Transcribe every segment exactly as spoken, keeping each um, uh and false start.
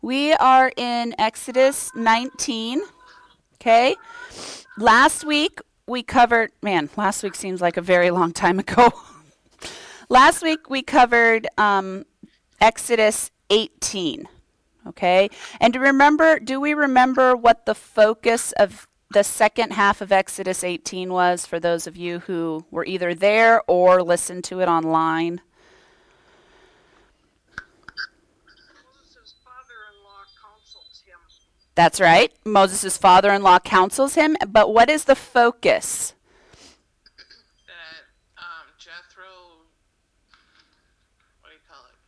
We are in Exodus nineteen. Okay. Last week we covered, man, last week seems like a very long time ago. Last week we covered um, Exodus eighteen. Okay. And to remember, do we remember what the focus of the second half of Exodus eighteen was for those of you who were either there or listened to it online? That's right. Moses' father-in-law counsels him, but what is the focus? That um, Jethro, what do you call it?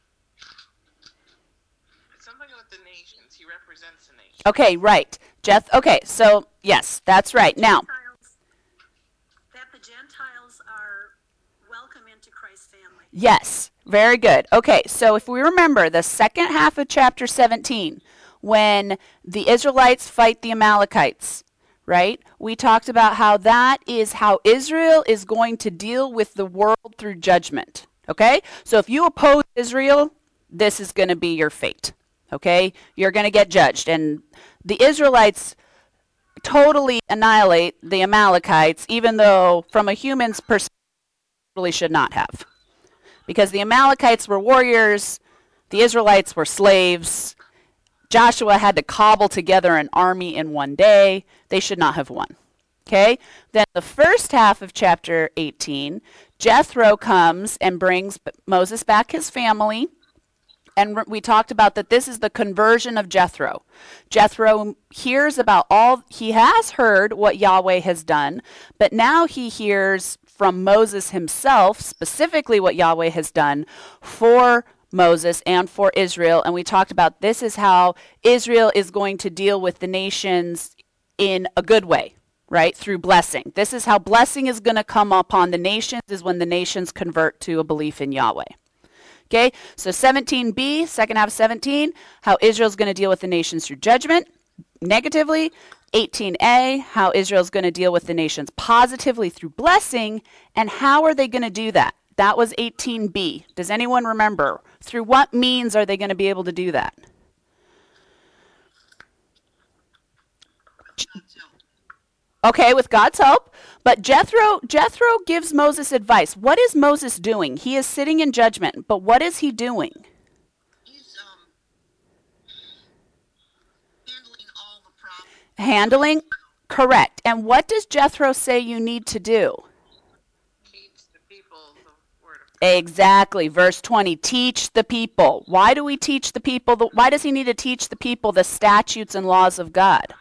It's something with the nations. He represents the nations. Okay, right. Jeth. Okay, so yes, that's right. Now, that the Gentiles are welcome into Christ's family. yes, very good. Okay, so if we remember the second half of chapter seventeen, when the Israelites fight the Amalekites, right? We talked about how that is how Israel is going to deal with the world through judgment. Okay? So if you oppose Israel, this is going to be your fate. Okay? You're going to get judged. And the Israelites totally annihilate the Amalekites, even though from a human's perspective, really should not have. Because the Amalekites were warriors, the Israelites were slaves. Joshua had to cobble together an army in one day. They should not have won. Okay? Then the first half of chapter eighteen, Jethro comes and brings Moses back his family. And we talked about that this is the conversion of Jethro. Jethro hears about all, he has heard what Yahweh has done, but now he hears from Moses himself, specifically what Yahweh has done for Moses and for Israel. And we talked about this is how Israel is going to deal with the nations in a good way, right? Through blessing. This is how blessing is going to come upon the nations, is when the nations convert to a belief in Yahweh. Okay, so seventeen b, second half of seventeen, how Israel's going to deal with the nations through judgment, negatively. eighteen a, how Israel's going to deal with the nations positively through blessing, and how are they going to do that? That was eighteen b. Does anyone remember? Through what means are they going to be able to do that? Okay, with God's help. But Jethro, Jethro gives Moses advice. What is Moses doing? He is sitting in judgment, but what is he doing? He's um, handling all the problems. Handling? Correct. And what does Jethro say you need to do? Teach the people the word of God. Exactly. Verse twenty, teach the people. Why do we teach the people? The, why does he need to teach the people the statutes and laws of God?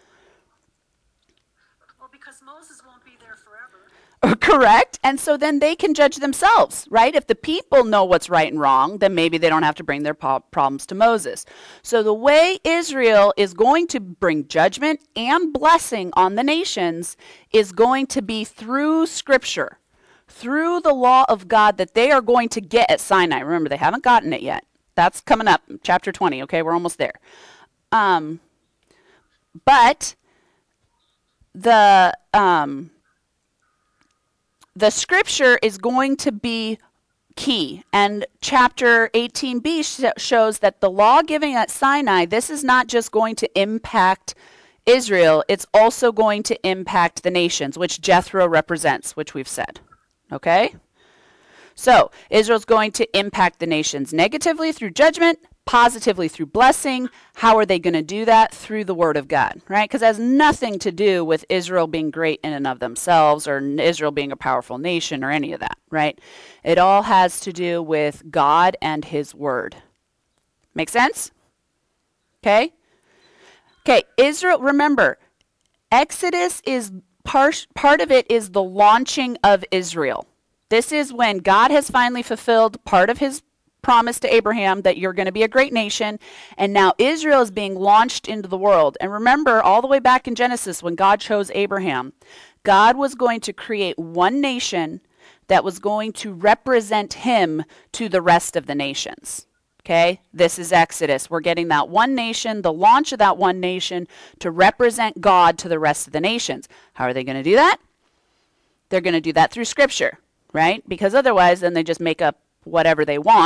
Well, because Moses won't be there forever. Correct. And so then they can judge themselves, right? If the people know what's right and wrong, then maybe they don't have to bring their po- problems to Moses. So the way Israel is going to bring judgment and blessing on the nations is going to be through Scripture, through the law of God that they are going to get at Sinai. Remember, they haven't gotten it yet. That's coming up, chapter twenty. Okay, we're almost there. Um, but the um, the Scripture is going to be key. And chapter eighteen b sh- shows that the law giving at Sinai, this is not just going to impact Israel, it's also going to impact the nations, which Jethro represents, which we've said. Okay? So, Israel's going to impact the nations negatively through judgment, positively through blessing. How are they going to do that? Through the word of God, right? Because it has nothing to do with Israel being great in and of themselves or Israel being a powerful nation or any of that, right? It all has to do with God and his word. Make sense? Okay? Okay, Israel, remember, Exodus is part, part of it is the launching of Israel. This is when God has finally fulfilled part of his promise to Abraham that you're going to be a great nation, and now Israel is being launched into the world. And remember, all the way back in Genesis, when God chose Abraham, God was going to create one nation that was going to represent him to the rest of the nations. Okay, this is Exodus. We're getting that one nation, the launch of that one nation to represent God to the rest of the nations. How are they going to do that? They're going to do that through Scripture, right? Because otherwise, then they just make up whatever they want.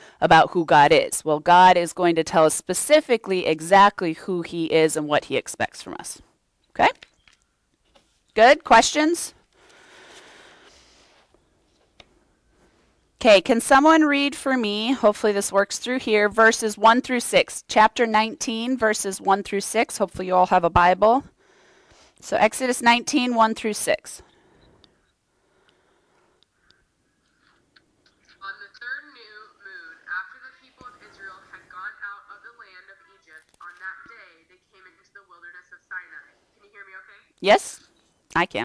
about who God is? Well, God is going to tell us specifically exactly who he is and what he expects from us. Okay? Good? Questions? Okay, can someone read for me, hopefully this works through here, verses one through six. Chapter nineteen, verses one through six. Hopefully you all have a Bible. So Exodus nineteen, one through six. On the third new moon, after the people of Israel had gone out of the land of Egypt, on that day they came into the wilderness of Sinai. Can you hear me okay? Yes, I can.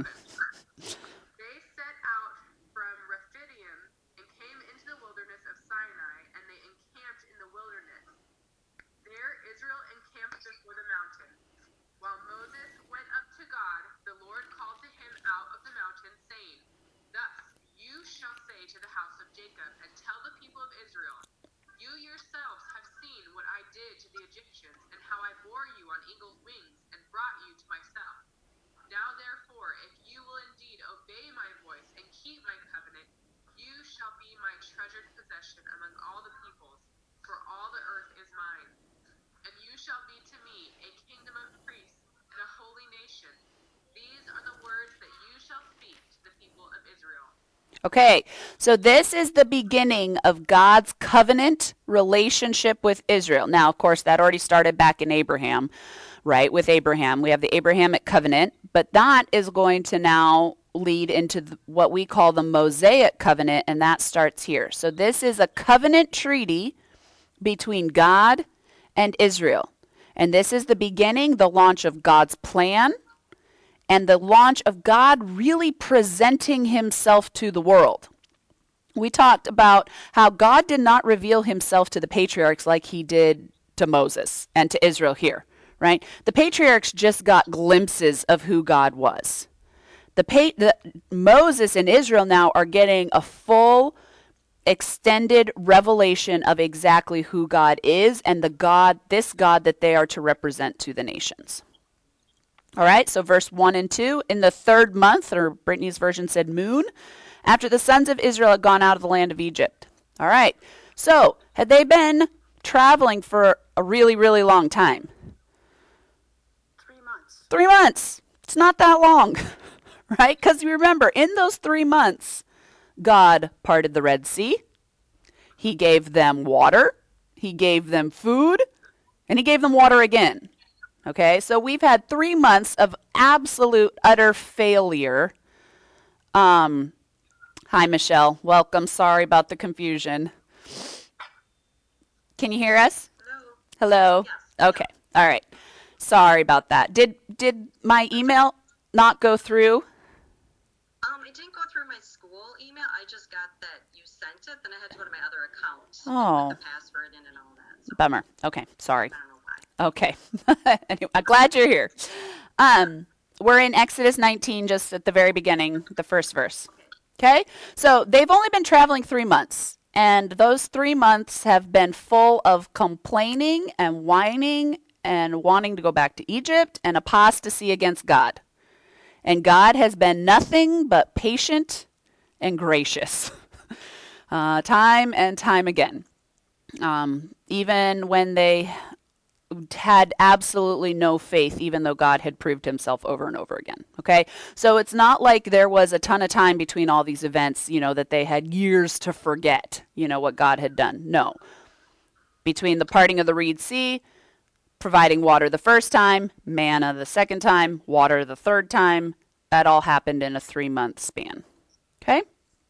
They set out from Rephidim and came into the wilderness of Sinai, and they encamped in the wilderness. There Israel encamped before the mountain. While Moses went up to God, the Lord called to him out of the mountain, saying, Thus you shall say to the house of Jacob, and tell the people of Israel, You yourselves have seen what I did to the Egyptians, and how I bore you on eagle's wings, and brought you to myself. Now therefore, if you will indeed obey my voice and keep my covenant, you shall be my treasured possession among all the peoples, for all the earth is mine. And you shall be to me a kingdom of priests and a holy nation. These are the words that you shall speak to the people of Israel. Okay, so this is the beginning of God's covenant relationship with Israel. Now, of course, that already started back in Abraham, right? With Abraham, we have the Abrahamic covenant, but that is going to now lead into the, what we call the Mosaic covenant, and that starts here. So this is a covenant treaty between God and Israel. And this is the beginning, the launch of God's plan, and the launch of God really presenting himself to the world. We talked about how God did not reveal himself to the patriarchs like he did to Moses and to Israel here, right? The patriarchs just got glimpses of who God was. The, pa- the Moses and Israel now are getting a full extended revelation of exactly who God is and the God, this God that they are to represent to the nations. All right, so verse one and two, in the third month, or Brittany's version said moon, after the sons of Israel had gone out of the land of Egypt. All right, so had they been traveling for a really, really long time? Three months. Three months. It's not that long, right? Because you remember, in those three months, God parted the Red Sea. He gave them water. He gave them food. And he gave them water again. Okay, so we've had three months of absolute, utter failure. Um, hi, Michelle. Welcome. Sorry about the confusion. Can you hear us? Hello. Hello? Yes. Okay. All right. Sorry about that. Did did my email not go through? Um, it didn't go through my school email. I just got that you sent it. Then I had to go to my other account Oh. and put the password in and all that. So Bummer. Okay. Sorry. I don't know why. Okay. Anyway, I'm glad you're here. Um, we're in Exodus nineteen, just at the very beginning, the first verse. Okay? So they've only been traveling three months, and those three months have been full of complaining and whining and wanting to go back to Egypt and apostasy against God. And God has been nothing but patient and gracious, uh, time and time again. Um, even when they had absolutely no faith, even though God had proved himself over and over again. Okay, so it's not like there was a ton of time between all these events, you know, that they had years to forget, you know, what God had done. No. Between the parting of the Red Sea, providing water the first time, manna the second time, water the third time, that all happened in a three-month span. Okay,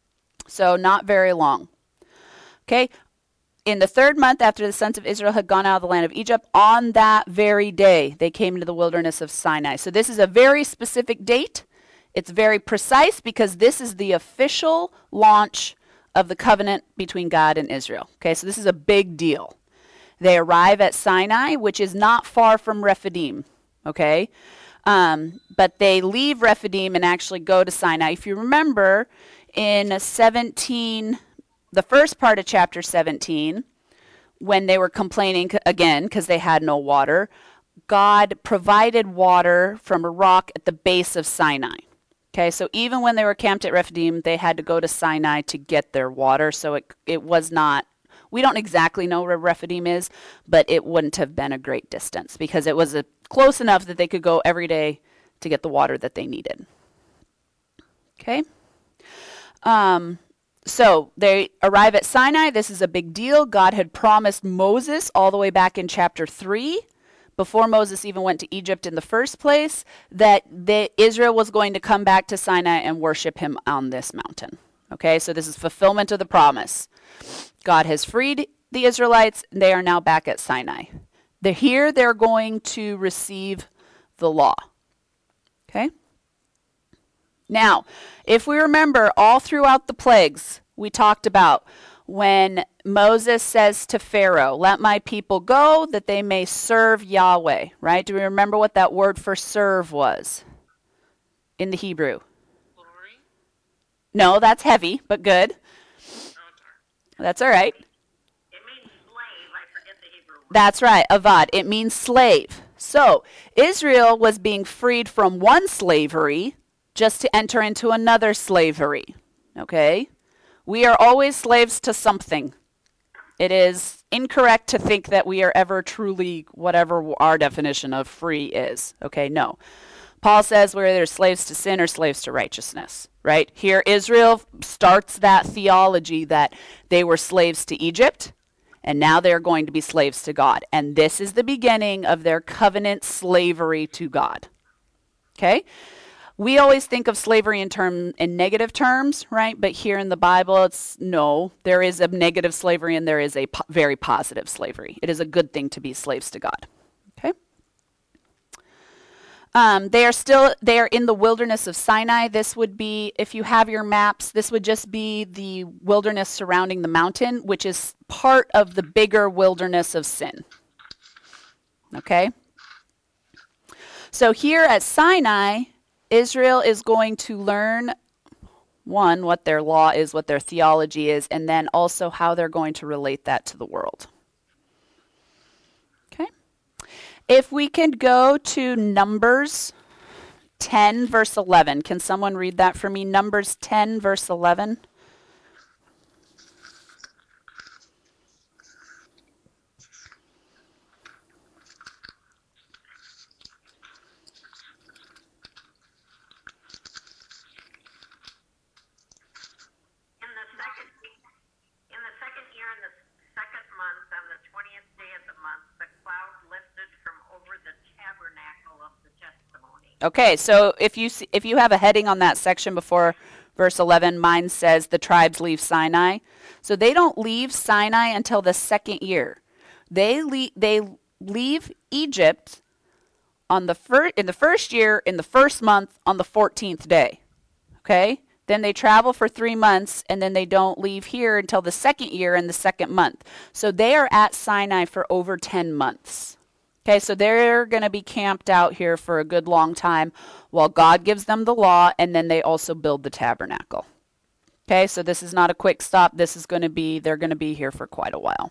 so not very long. Okay. In the third month after the sons of Israel had gone out of the land of Egypt, on that very day, they came into the wilderness of Sinai. So this is a very specific date. It's very precise because this is the official launch of the covenant between God and Israel. Okay, so this is a big deal. They arrive at Sinai, which is not far from Rephidim. Okay, um, but they leave Rephidim and actually go to Sinai. If you remember, in seventeen... the first part of chapter seventeen, when they were complaining again because they had no water, God provided water from a rock at the base of Sinai. Okay, so even when they were camped at Rephidim, they had to go to Sinai to get their water. So it it was not We don't exactly know where Rephidim is, but it wouldn't have been a great distance because it was a, close enough that they could go every day to get the water that they needed. Okay. Um, so they arrive at Sinai. This is a big deal. God had promised Moses all the way back in chapter three, before Moses even went to Egypt in the first place, that the, Israel was going to come back to Sinai and worship him on this mountain. Okay, so this is fulfillment of the promise. God has freed the Israelites. They are now back at Sinai. They're here. They're going to receive the law. Okay. Now, if we remember all throughout the plagues, we talked about when Moses says to Pharaoh, let my people go that they may serve Yahweh, right? Do we remember what that word for serve was in the Hebrew? Glory? No, that's heavy, but good. Oh, That's all right. It means slave. I forget the Hebrew word. That's right, avad. It means slave. So Israel was being freed from one slavery just to enter into another slavery. Okay? We are always slaves to something. It is incorrect to think that we are ever truly whatever our definition of free is. Okay? No. Paul says we're either slaves to sin or slaves to righteousness. Right? Here, Israel starts that theology that they were slaves to Egypt, and now they're going to be slaves to God. And this is the beginning of their covenant slavery to God. Okay? We always think of slavery in term in negative terms, right? But here in the Bible, it's no. There is a negative slavery and there is a po- very positive slavery. It is a good thing to be slaves to God. Okay? Um, they are still, they are in the wilderness of Sinai. This would be, if you have your maps, this would just be the wilderness surrounding the mountain, which is part of the bigger wilderness of sin. Okay? So here at Sinai, Israel is going to learn, one, what their law is, what their theology is, and then also how they're going to relate that to the world. Okay? If we can go to Numbers ten, verse eleven. Can someone read that for me? Numbers ten, verse eleven. In the second, in the second year, in the second month, on the twentieth day of the month, the cloud lifted from over the tabernacle of the testimony. Okay, so if you see, if you have a heading on that section before verse eleven, mine says the tribes leave Sinai. So they don't leave Sinai until the second year. They leave, they leave Egypt on the fir- in the first year, in the first month, on the fourteenth day. Okay? Then they travel for three months, and then they don't leave here until the second year in the second month. So they are at Sinai for over ten months. Okay, so they're going to be camped out here for a good long time while God gives them the law, and then they also build the tabernacle. Okay, so this is not a quick stop. This is going to be, they're going to be here for quite a while.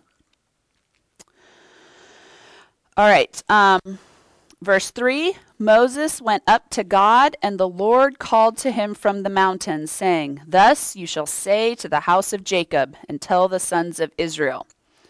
All right, um, verse three, Moses went up to God, and the Lord called to him from the mountain, saying, thus you shall say to the house of Jacob, and tell the sons of Israel.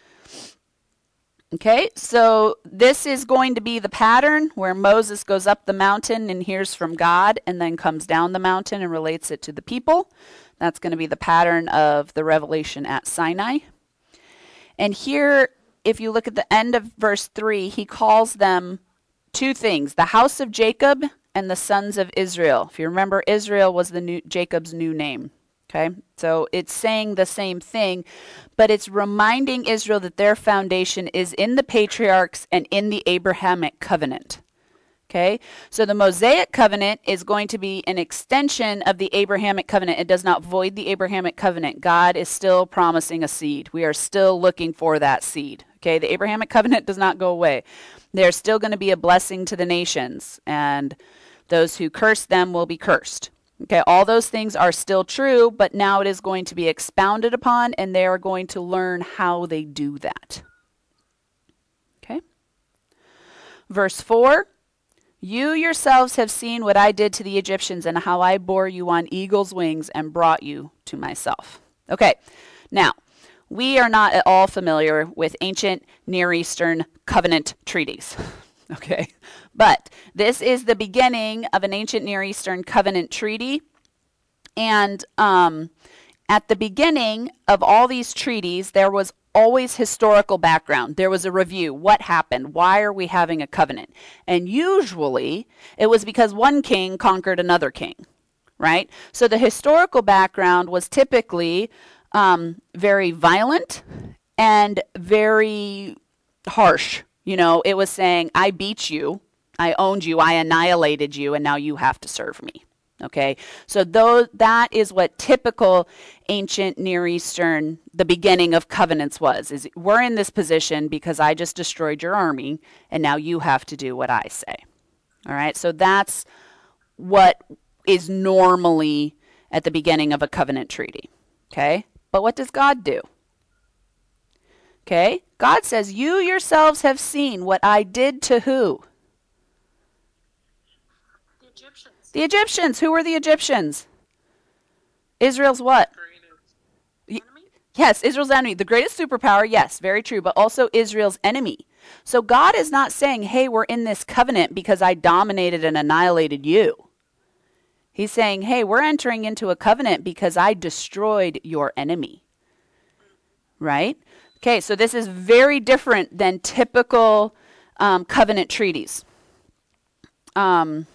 Okay, so this is going to be the pattern where Moses goes up the mountain and hears from God, and then comes down the mountain and relates it to the people. That's going to be the pattern of the revelation at Sinai. And here, if you look at the end of verse three, he calls them two things, the house of Jacob and the sons of Israel. If you remember, Israel was the new, Jacob's new name. Okay, so it's saying the same thing, but it's reminding Israel that their foundation is in the patriarchs and in the Abrahamic covenant. Okay, so the Mosaic covenant is going to be an extension of the Abrahamic covenant. It does not void the Abrahamic covenant. God is still promising a seed. We are still looking for that seed. Okay, the Abrahamic covenant does not go away. There's still going to be a blessing to the nations, and those who curse them will be cursed. Okay, all those things are still true, but now it is going to be expounded upon, and they are going to learn how they do that. Okay. Verse four, you yourselves have seen what I did to the Egyptians and how I bore you on eagle's wings and brought you to myself. Okay, now, we are not at all familiar with ancient Near Eastern covenant treaties. Okay, but this is the beginning of an ancient Near Eastern covenant treaty. And um, at the beginning of all these treaties, there was always historical background. There was a review. What happened? Why are we having a covenant? And usually it was because one king conquered another king, right? So the historical background was typically um, very violent and very harsh. You know, it was saying, I beat you, I owned you, I annihilated you, and now you have to serve me. Okay, so those, that is what typical ancient Near Eastern, the beginning of covenants was, is we're in this position because I just destroyed your army, and now you have to do what I say. All right, so that's what is normally at the beginning of a covenant treaty. Okay, but what does God do? Okay, God says, you yourselves have seen what I did to who? The Egyptians. The Egyptians. Who were the Egyptians? Israel's what? Enemy? Yes, Israel's enemy. The greatest superpower, yes, very true, but also Israel's enemy. So God is not saying, hey, we're in this covenant because I dominated and annihilated you. He's saying, hey, we're entering into a covenant because I destroyed your enemy. Right? Okay, so this is very different than typical um, covenant treaties. Um,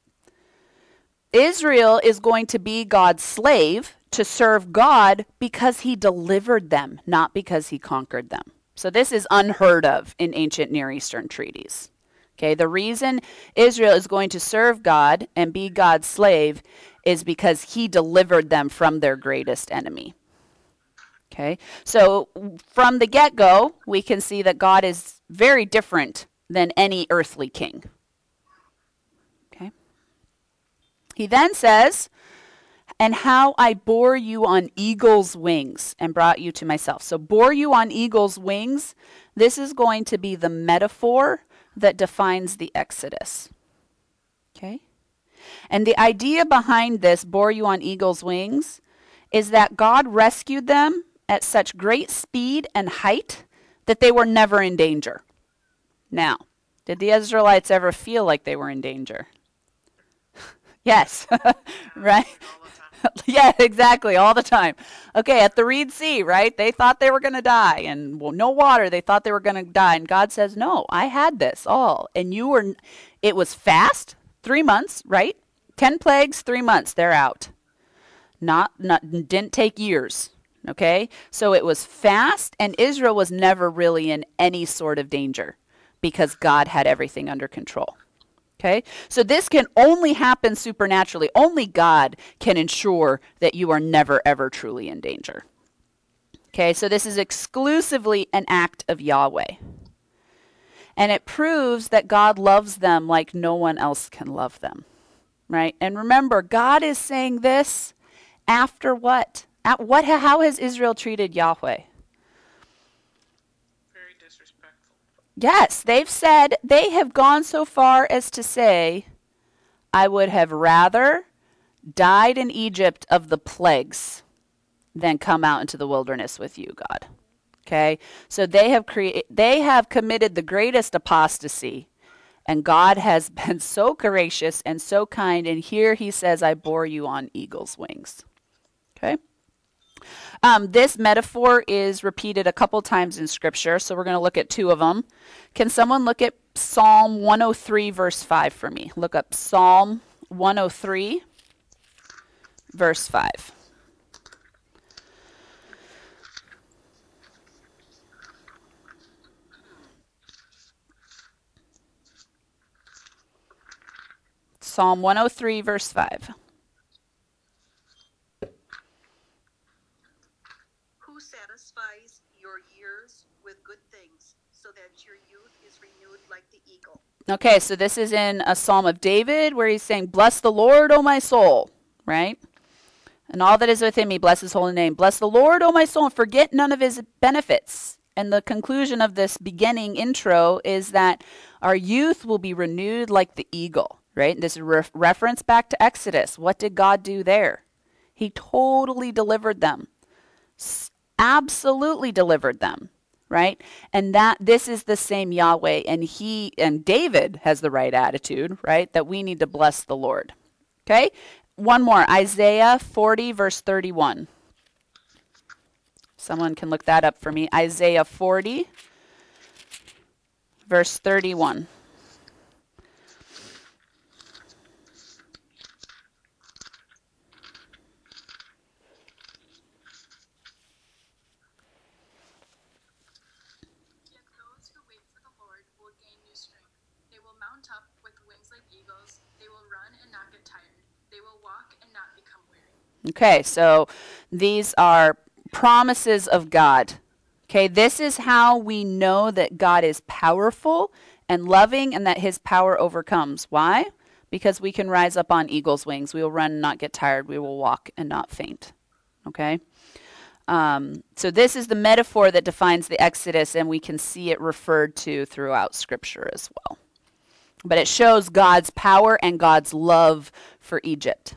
Israel is going to be God's slave to serve God because he delivered them, not because he conquered them. So this is unheard of in ancient Near Eastern treaties. Okay, the reason Israel is going to serve God and be God's slave is because he delivered them from their greatest enemy. Okay, so from the get-go, we can see that God is very different than any earthly king. Okay. He then says, and how I bore you on eagle's wings and brought you to myself. So bore you on eagle's wings, this is going to be the metaphor that defines the Exodus. Okay? And the idea behind this, bore you on eagle's wings, is that God rescued them at such great speed and height that they were never in danger. Now, did the Israelites ever feel like they were in danger? Yes, right? Yeah, exactly, all the time. Okay, at the Reed Sea, right? They thought they were going to die, and well, no water, they thought they were going to die. And God says, no, I had this all. And you were, it was fast, three months, right? Ten plagues, three months, they're out. Not, not, didn't take years. Okay, so it was fast, and Israel was never really in any sort of danger because God had everything under control. Okay, so this can only happen supernaturally. Only God can ensure that you are never, ever truly in danger. Okay, so this is exclusively an act of Yahweh. And it proves that God loves them like no one else can love them. Right? And remember, God is saying this after what? At what? How has Israel treated Yahweh? Very disrespectful. Yes, they've said, they have gone so far as to say, I would have rather died in Egypt of the plagues than come out into the wilderness with you, God. Okay? So they have cre- they have committed the greatest apostasy, and God has been so gracious and so kind, and here he says, I bore you on eagle's wings. Okay? Um, this metaphor is repeated a couple times in Scripture, so we're going to look at two of them. Can someone look at Psalm one oh three, verse five for me? Look up Psalm one oh three, verse five. Psalm one oh three, verse five. Satisfies your years with good things, so that your youth is renewed like the eagle. Okay, so this is in a Psalm of David where he's saying, bless the Lord, O my soul, right? And all that is within me, bless his holy name. Bless the Lord, O my soul, and forget none of his benefits. And the conclusion of this beginning intro is that our youth will be renewed like the eagle, right? This is re- reference back to Exodus. What did God do there? He totally delivered them. absolutely delivered them, right? And that this is the same Yahweh, and he and David has the right attitude, right? That we need to bless the Lord. Okay? One more, Isaiah forty, verse thirty-one. Someone can look that up for me. Isaiah forty, verse thirty-one. Yet those who wait for the Lord will gain new strength. They will mount up with wings like eagles. They will run and not get tired. They will walk and not become weary. Okay, so these are promises of God. Okay, this is how we know that God is powerful and loving and that his power overcomes. Why? Because we can rise up on eagle's wings. We will run and not get tired. We will walk and not faint. Okay? Um, so this is the metaphor that defines the Exodus, and we can see it referred to throughout Scripture as well. But it shows God's power and God's love for Egypt.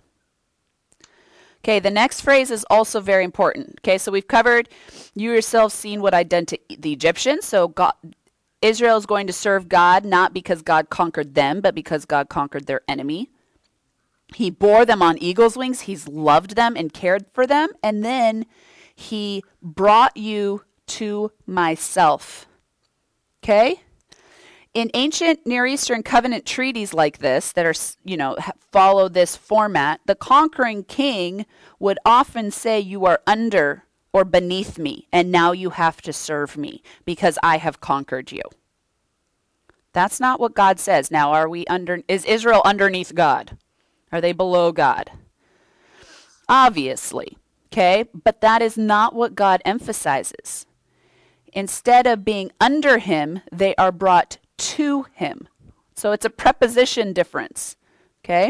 Okay, the next phrase is also very important. Okay, so we've covered, you yourselves seen what I done to the Egyptians. So God, Israel is going to serve God not because God conquered them, but because God conquered their enemy. He bore them on eagle's wings. He's loved them and cared for them. And then he brought you to myself. Okay? In ancient Near Eastern covenant treaties like this that are, you know, follow this format, the conquering king would often say, you are under or beneath me, and now you have to serve me because I have conquered you. That's not what God says. Now, are we under, is Israel underneath God? Are they below God? Obviously, okay? But that is not what God emphasizes. Instead of being under him, they are brought to him. So it's a preposition difference. Okay?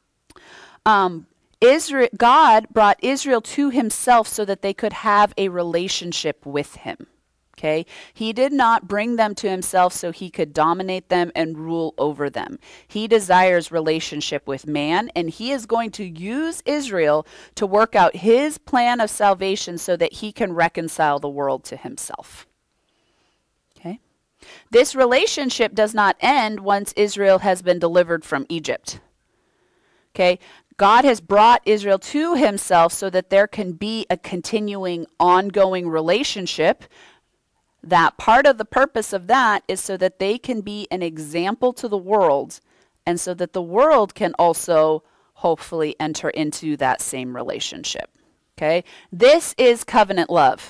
Um, Israel, God brought Israel to himself so that they could have a relationship with him. Okay? He did not bring them to himself so he could dominate them and rule over them. He desires relationship with man, and he is going to use Israel to work out his plan of salvation so that he can reconcile the world to himself. Okay? This relationship does not end once Israel has been delivered from Egypt. Okay? God has brought Israel to himself so that there can be a continuing, ongoing relationship. That part of the purpose of that is so that they can be an example to the world, and so that the world can also hopefully enter into that same relationship. Okay? This is covenant love.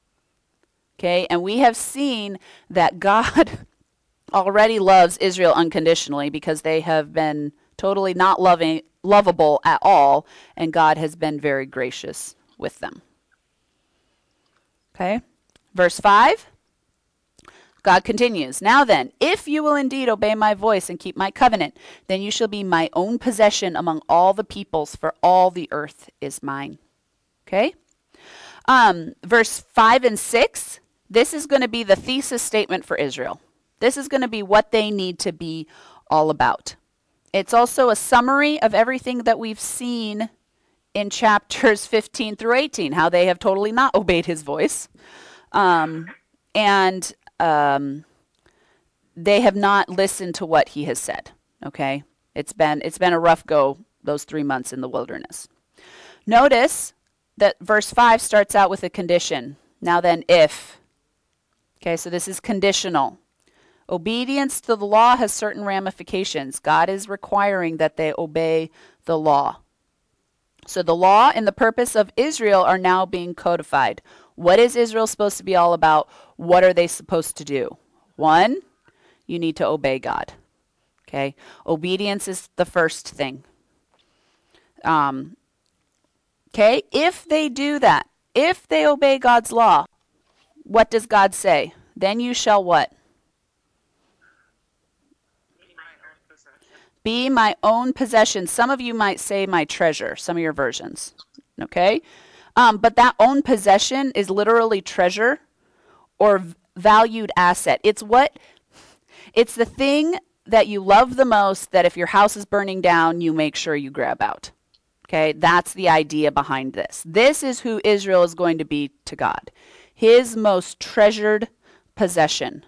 Okay? And we have seen that God already loves Israel unconditionally because they have been totally not loving, lovable at all, and God has been very gracious with them. Okay? Verse five. God continues, now then, if you will indeed obey my voice and keep my covenant, then you shall be my own possession among all the peoples, for all the earth is mine. Okay? Um, verse five and six, this is going to be the thesis statement for Israel. This is going to be what they need to be all about. It's also a summary of everything that we've seen in chapters fifteen through eighteen, how they have totally not obeyed his voice. Um, and um, they have not listened to what he has said. Okay? It's been, it's been a rough go those three months in the wilderness. Notice that verse five starts out with a condition. Now then, if. Okay, so this is conditional. Obedience to the law has certain ramifications. God is requiring that they obey the law. So the law and the purpose of Israel are now being codified. What is Israel supposed to be all about? What are they supposed to do? One, you need to obey God. Okay? Obedience is the first thing. Um, okay? If they do that, if they obey God's law, what does God say? Then you shall what? Be my own possession. Some of you might say my treasure, some of your versions. Okay? Um, but that own possession is literally treasure or v- valued asset. It's what, it's the thing that you love the most that if your house is burning down, you make sure you grab out. Okay, that's the idea behind this. This is who Israel is going to be to God, his most treasured possession.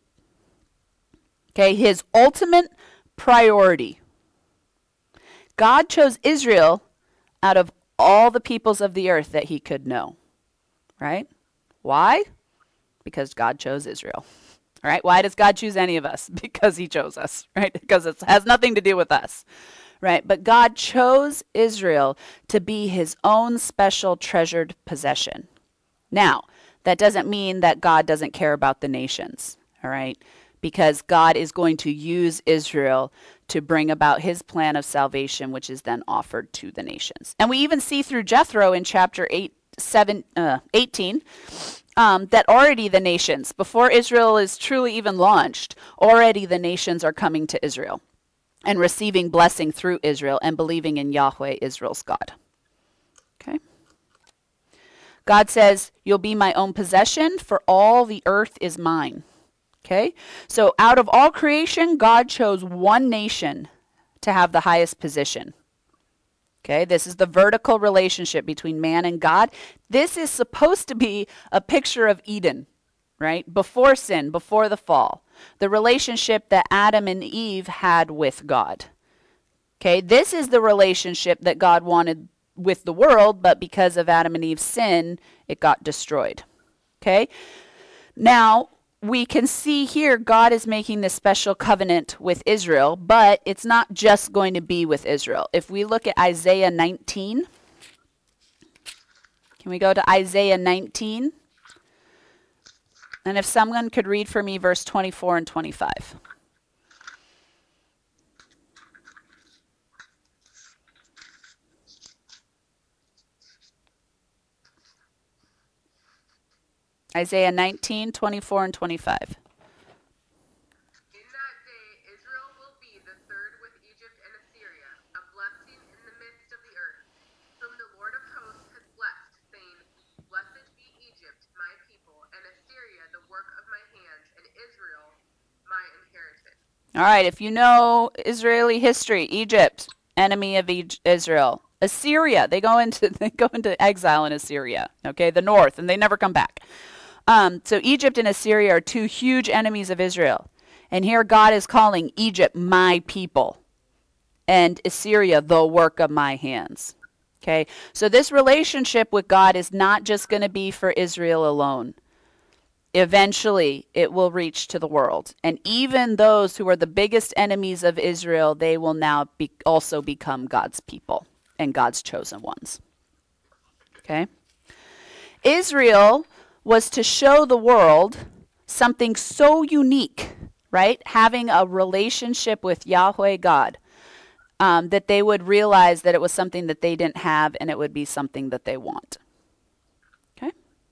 Okay, his ultimate priority. God chose Israel out of all the peoples of the earth that he could know, right? Why? Because God chose Israel. All right, why does God choose any of us? Because he chose us, right? Because it has nothing to do with us, right? But God chose Israel to be his own special treasured possession. Now, that doesn't mean that God doesn't care about the nations, all right? Because God is going to use Israel to bring about his plan of salvation, which is then offered to the nations. And we even see through Jethro in chapter eight, seven, uh, eighteen, um, that already the nations, before Israel is truly even launched, already the nations are coming to Israel and receiving blessing through Israel and believing in Yahweh, Israel's God. Okay. God says, you'll be my own possession, for all the earth is mine. Okay, so out of all creation, God chose one nation to have the highest position. Okay, this is the vertical relationship between man and God. This is supposed to be a picture of Eden, right? Before sin, before the fall. The relationship that Adam and Eve had with God. Okay, this is the relationship that God wanted with the world, but because of Adam and Eve's sin, it got destroyed. Okay, now we can see here God is making this special covenant with Israel, but it's not just going to be with Israel. If we look at Isaiah nineteen, can we go to Isaiah nineteen? And if someone could read for me verse twenty-four and twenty-five. Isaiah nineteen, twenty-four and twenty-five. In that day, Israel will be the third with Egypt and Assyria, a blessing in the midst of the earth, whom the Lord of hosts has blessed, saying, Blessed be Egypt, my people, and Assyria, the work of my hands, and Israel, my inheritance. All right, if you know Israeli history, Egypt, enemy of e- Israel. Assyria, they go into they go into exile in Assyria, okay, the north, and they never come back. Um, so Egypt and Assyria are two huge enemies of Israel. And here God is calling Egypt my people and Assyria the work of my hands. Okay, so this relationship with God is not just going to be for Israel alone. Eventually, it will reach to the world. And even those who are the biggest enemies of Israel, they will now be also become God's people and God's chosen ones. Okay? Israel was to show the world something so unique, right? Having a relationship with Yahweh God, um, that they would realize that it was something that they didn't have and it would be something that they want. Okay?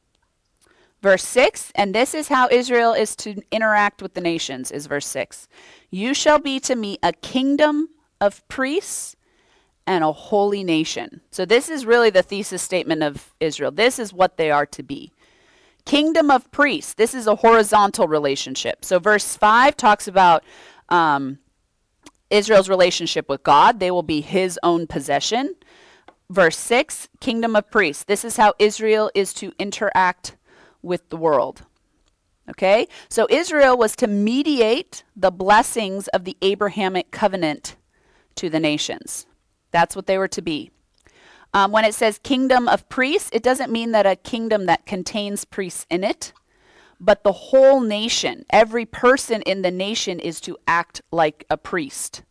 Verse six, and this is how Israel is to interact with the nations, is verse six. You shall be to me a kingdom of priests and a holy nation. So this is really the thesis statement of Israel. This is what they are to be. Kingdom of priests. This is a horizontal relationship. So verse five talks about um, Israel's relationship with God. They will be his own possession. Verse six, kingdom of priests. This is how Israel is to interact with the world. Okay? So Israel was to mediate the blessings of the Abrahamic covenant to the nations. That's what they were to be. Um, when it says kingdom of priests, it doesn't mean that a kingdom that contains priests in it, but the whole nation, every person in the nation is to act like a priest.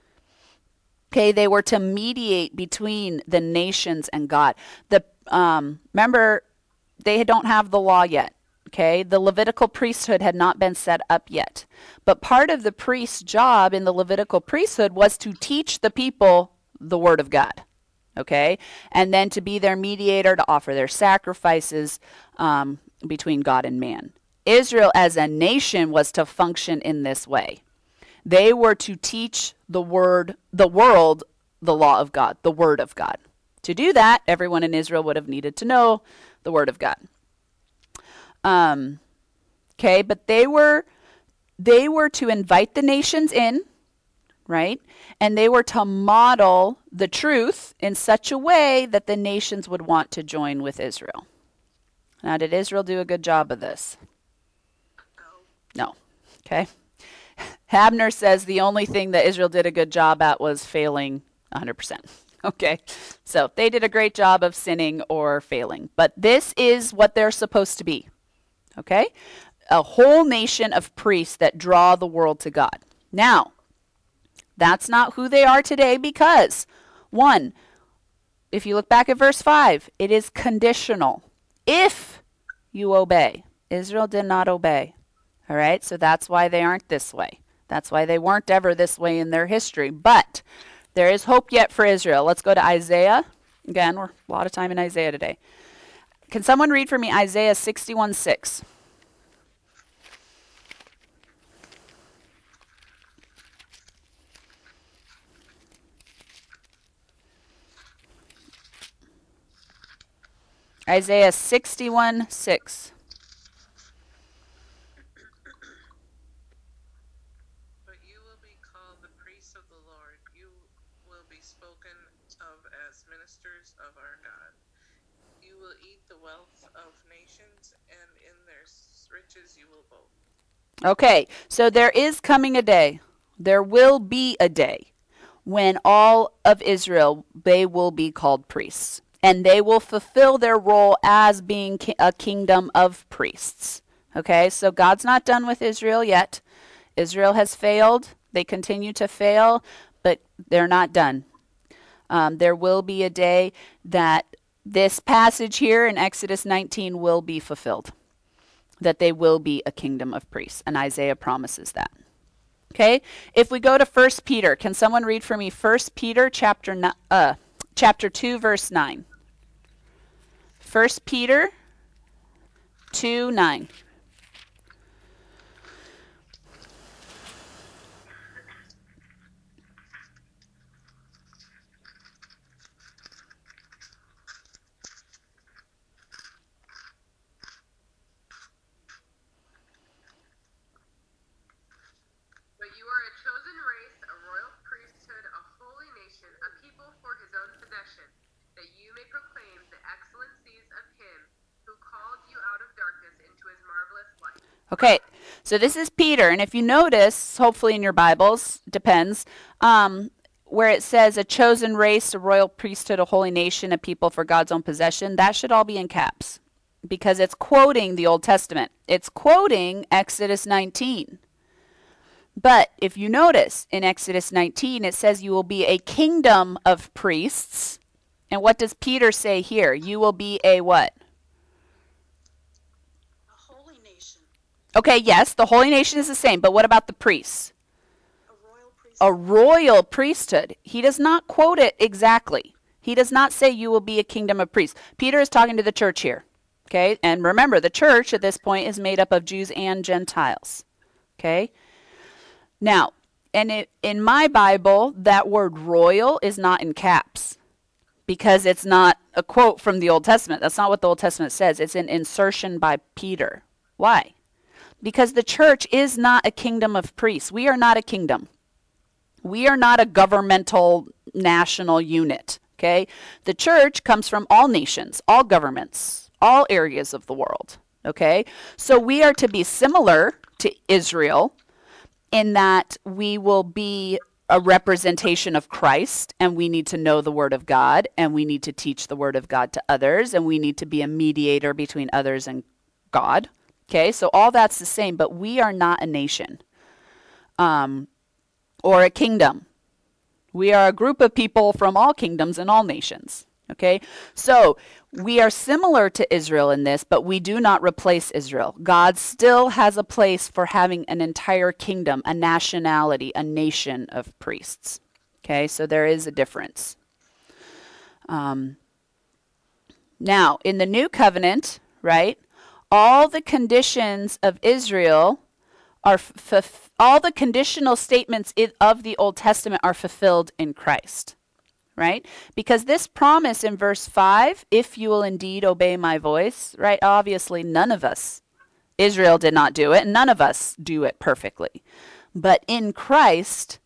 Okay, they were to mediate between the nations and God. The um, remember, they don't have the law yet. Okay, the Levitical priesthood had not been set up yet. But part of the priest's job in the Levitical priesthood was to teach the people the word of God. Okay, and then to be their mediator, to offer their sacrifices um, between God and man. Israel as a nation was to function in this way. They were to teach the word, the world, the law of God, the word of God. To do that, everyone in Israel would have needed to know the word of God. Um, okay, but they were they were to invite the nations in, right? And they were to model the truth in such a way that the nations would want to join with Israel. Now, did Israel do a good job of this? No. Okay. Abner says the only thing that Israel did a good job at was failing one hundred percent. Okay. So they did a great job of sinning or failing. But this is what they're supposed to be. Okay. A whole nation of priests that draw the world to God. Now, that's not who they are today because, one, if you look back at verse five, it is conditional. If you obey. Israel did not obey. All right, so that's why they aren't this way. That's why they weren't ever this way in their history. But there is hope yet for Israel. Let's go to Isaiah. Again, we're a lot of time in Isaiah today. Can someone read for me Isaiah sixty-one six? Isaiah sixty-one six. But you will be called the priests of the Lord. You will be spoken of as ministers of our God. You will eat the wealth of nations, and in their riches you will boast. Okay, so there is coming a day. There will be a day when all of Israel, they will be called priests. And they will fulfill their role as being ki- a kingdom of priests. Okay, so God's not done with Israel yet. Israel has failed. They continue to fail, but they're not done. Um, there will be a day that this passage here in Exodus nineteen will be fulfilled. That they will be a kingdom of priests. And Isaiah promises that. Okay, if we go to First Peter, can someone read for me First Peter chapter, ni- uh, chapter two, verse nine? First Peter two nine. But you are a chosen race, a royal priesthood, a holy nation, a people for his own possession, that you may proclaim the excellencies of him who called you out of darkness into his marvelous light. Okay, so this is Peter, and if you notice, hopefully in your Bibles, depends, um, where it says a chosen race, a royal priesthood, a holy nation, a people for God's own possession, that should all be in caps because it's quoting the Old Testament. It's quoting Exodus nineteen. But if you notice in Exodus nineteen, it says you will be a kingdom of priests. And what does Peter say here? You will be a what? A holy nation, Okay, yes, the holy nation is the same, but what about the priests? a royal priesthood. A royal priesthood. He does not quote it exactly. He does not say you will be a kingdom of priests. Peter is talking to the church here. Okay, and remember, the church at this point is made up of Jews and Gentiles. Okay, now, and it, in my Bible, that word royal is not in caps because it's not a quote from the Old Testament. That's not what the Old Testament says. It's an insertion by Peter. Why? Because the church is not a kingdom of priests. We are not a kingdom. We are not a governmental national unit. Okay? The church comes from all nations, all governments, all areas of the world. Okay? So we are to be similar to Israel in that we will be a representation of Christ, and we need to know the Word of God, and we need to teach the Word of God to others, and we need to be a mediator between others and God. Okay, so all that's the same, but we are not a nation um, or a kingdom. We are a group of people from all kingdoms and all nations. Okay, so we are similar to Israel in this, but we do not replace Israel. God still has a place for having an entire kingdom, a nationality, a nation of priests. Okay, so there is a difference. Um, now, in the new covenant, right, all the conditions of Israel are, f- f- all the conditional statements i- of the Old Testament are fulfilled in Christ. Right? Because this promise in verse five, if you will indeed obey my voice, right? Obviously, none of us, Israel did not do it, and none of us do it perfectly. But in Christ,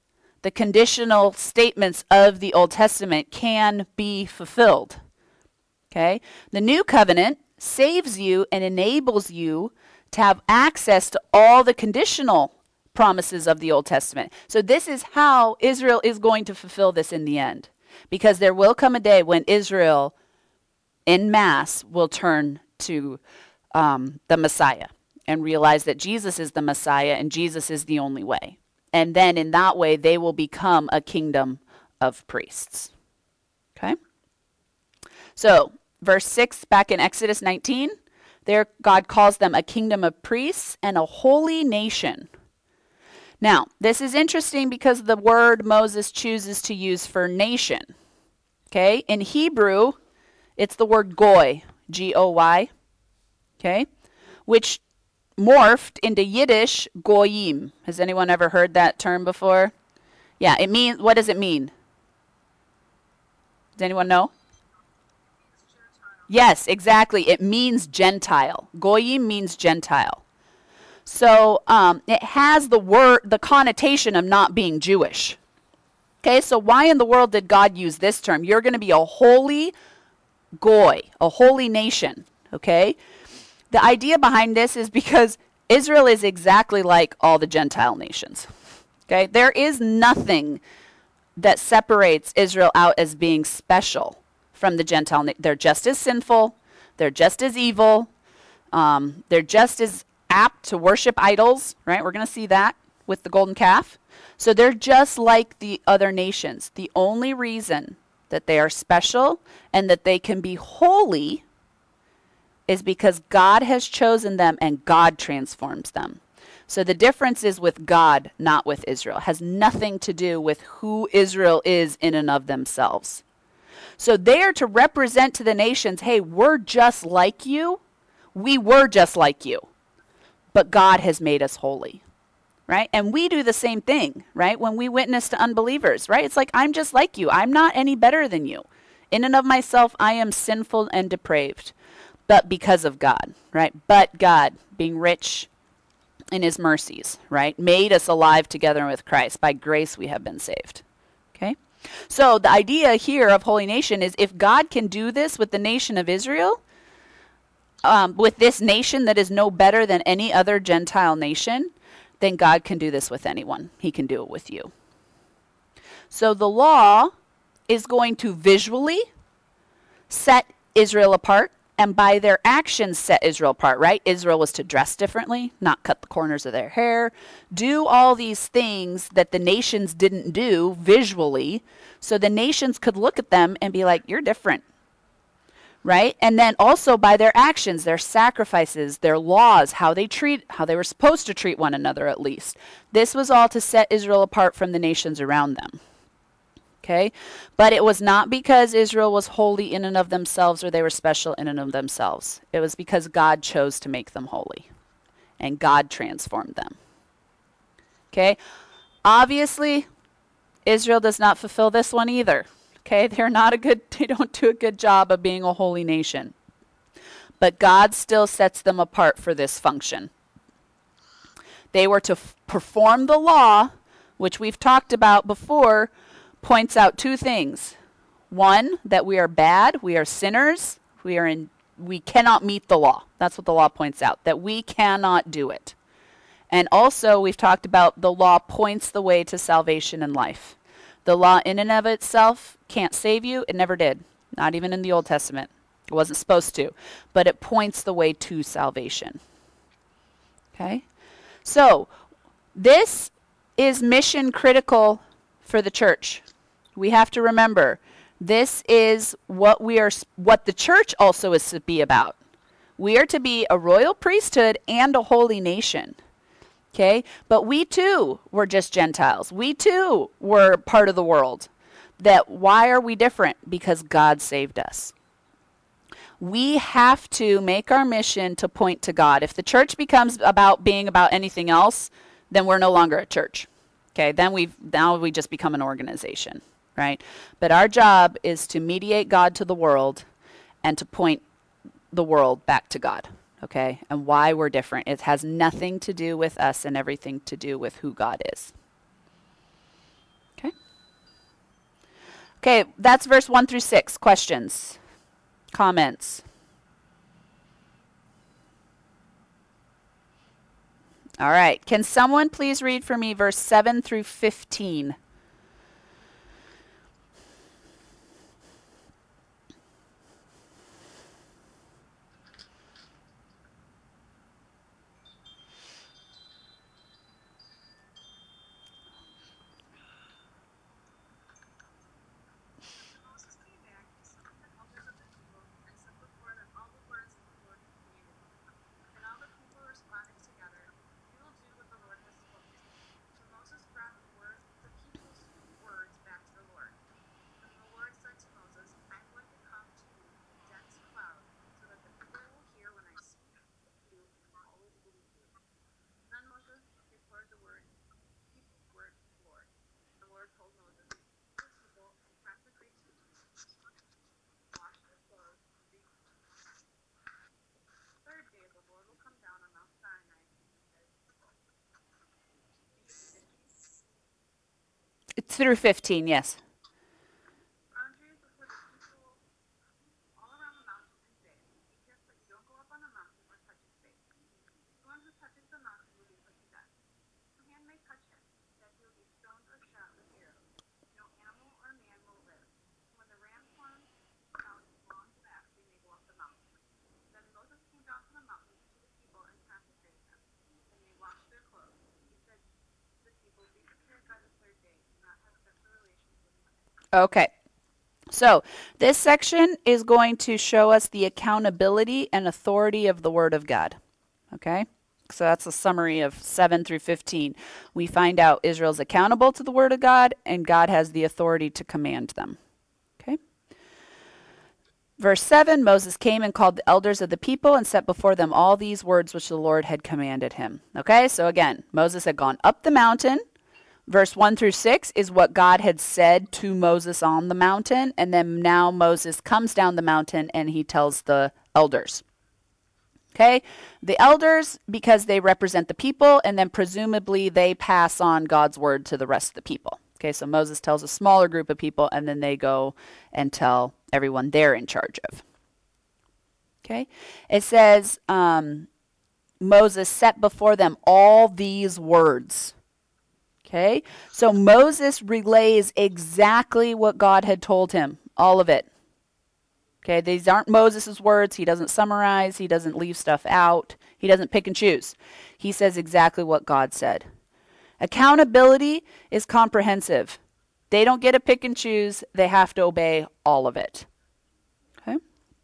the conditional statements of the Old Testament can be fulfilled. Okay? The new covenant saves you and enables you to have access to all the conditional promises of the Old Testament. So this is how Israel is going to fulfill this in the end. Because there will come a day when Israel, en masse, will turn to um, the Messiah and realize that Jesus is the Messiah and Jesus is the only way. And then in that way, they will become a kingdom of priests. Okay? So, verse six, back in Exodus nineteen, there God calls them a kingdom of priests and a holy nation. Now, this is interesting because the word Moses chooses to use for nation. Okay? In Hebrew, it's the word goy, G O Y. Okay? Which morphed into Yiddish, goyim. Has anyone ever heard that term before? Yeah, it means, what does it mean? Does anyone know? Yes, exactly. It means Gentile. Goyim means Gentile. So um, it has the word, the connotation of not being Jewish. Okay, so why in the world did God use this term? You're going to be a holy goy, a holy nation. Okay? The idea behind this is because Israel is exactly like all the Gentile nations. Okay? There is nothing that separates Israel out as being special from the Gentile. Na- they're just as sinful. They're just as evil. Um, they're just as apt to worship idols, right? We're going to see that with the golden calf. So they're just like the other nations. The only reason that they are special and that they can be holy is because God has chosen them and God transforms them. So the difference is with God, not with Israel. It has nothing to do with who Israel is in and of themselves. So they are to represent to the nations, hey, we're just like you. We were just like you. But God has made us holy. Right? And we do the same thing, right? When we witness to unbelievers, right? It's like, I'm just like you. I'm not any better than you. In and of myself, I am sinful and depraved. But because of God, right? But God, being rich in his mercies, right? Made us alive together with Christ. By grace we have been saved. Okay? So the idea here of Holy Nation is if God can do this with the nation of Israel, um, with this nation that is no better than any other Gentile nation, then God can do this with anyone. He can do it with you. So the law is going to visually set Israel apart, and by their actions set Israel apart, right? Israel was to dress differently, not cut the corners of their hair, do all these things that the nations didn't do visually, so the nations could look at them and be like, you're different. Right? And then also by their actions, their sacrifices, their laws, how they treat, how they were supposed to treat one another at least. This was all to set Israel apart from the nations around them. Okay? But it was not because Israel was holy in and of themselves or they were special in and of themselves. It was because God chose to make them holy. And God transformed them. Okay? Obviously, Israel does not fulfill this one either. Okay, they're not a good, they don't do a good job of being a holy nation. But God still sets them apart for this function. They were to f- perform the law, which we've talked about before, points out two things. One, that we are bad, we are sinners, we are in, we cannot meet the law. That's what the law points out, that we cannot do it. And also, we've talked about the law points the way to salvation and life. The law in and of itself can't save you. It never did. Not even in the Old Testament. It wasn't supposed to. But it points the way to salvation. Okay? So, this is mission critical for the church. We have to remember, this is what we are, what the church also is to be about. We are to be a royal priesthood and a holy nation. Okay, but we too were just Gentiles. We too were part of the world. That why are we different? Because God saved us. We have to make our mission to point to God. If the church becomes about being about anything else, then we're no longer a church. Okay, then we've now we just become an organization, right? But our job is to mediate God to the world and to point the world back to God. Okay, and why we're different. It has nothing to do with us and everything to do with who God is. Okay, that's verse one through six. Questions? Comments? All right. Can someone please read for me verse seven through fifteen? Moses came back, summoned the elders of the people, and set before them all the words that the Lord had commanded him. And all the people responded together, "We will do what the Lord has spoken." So Moses brought the word, the people's words back to the Lord. And the Lord said to Moses, "I'm going to come to you in a dense cloud, so that the people will hear when I speak with you and will always believe you." Then Moses reported the word, people's word to the Lord. The Lord told Moses, "Speak to the people and consecrate to me. Wash their clothes and be clean." The third day the Lord will come down on Mount Sinai and meet his people. It's through fifteen, yes. Boundaries before the people all around the mountain and say, "Be careful that you don't go up on the mountain or touch its base. Anyone who touches the mountain will be put to death. No hand may touch him, that he will be stoned or shot with arrows. No animal or man will live. And when the ram's horn sounds long enough, we may go up the mountain." Then Moses came down from the mountain to the people and consecrated them. Then they washed their clothes. He said to the people, "Be prepared by the third day, and not have sexual relations with women." Okay. So this section is going to show us the accountability and authority of the Word of God. Okay? So that's a summary of seven through fifteen. We find out Israel's accountable to the Word of God, and God has the authority to command them. Okay? Verse seven, Moses came and called the elders of the people and set before them all these words which the Lord had commanded him. Okay? So again, Moses had gone up the mountain. Verse one through six is what God had said to Moses on the mountain. And then now Moses comes down the mountain and he tells the elders. Okay? The elders, because they represent the people, and then presumably they pass on God's word to the rest of the people. Okay, so Moses tells a smaller group of people, and then they go and tell everyone they're in charge of. Okay? It says, um, Moses set before them all these words. Okay, so Moses relays exactly what God had told him, all of it. Okay, these aren't Moses' words. He doesn't summarize. He doesn't leave stuff out. He doesn't pick and choose. He says exactly what God said. Accountability is comprehensive. They don't get to pick and choose. They have to obey all of it. Okay.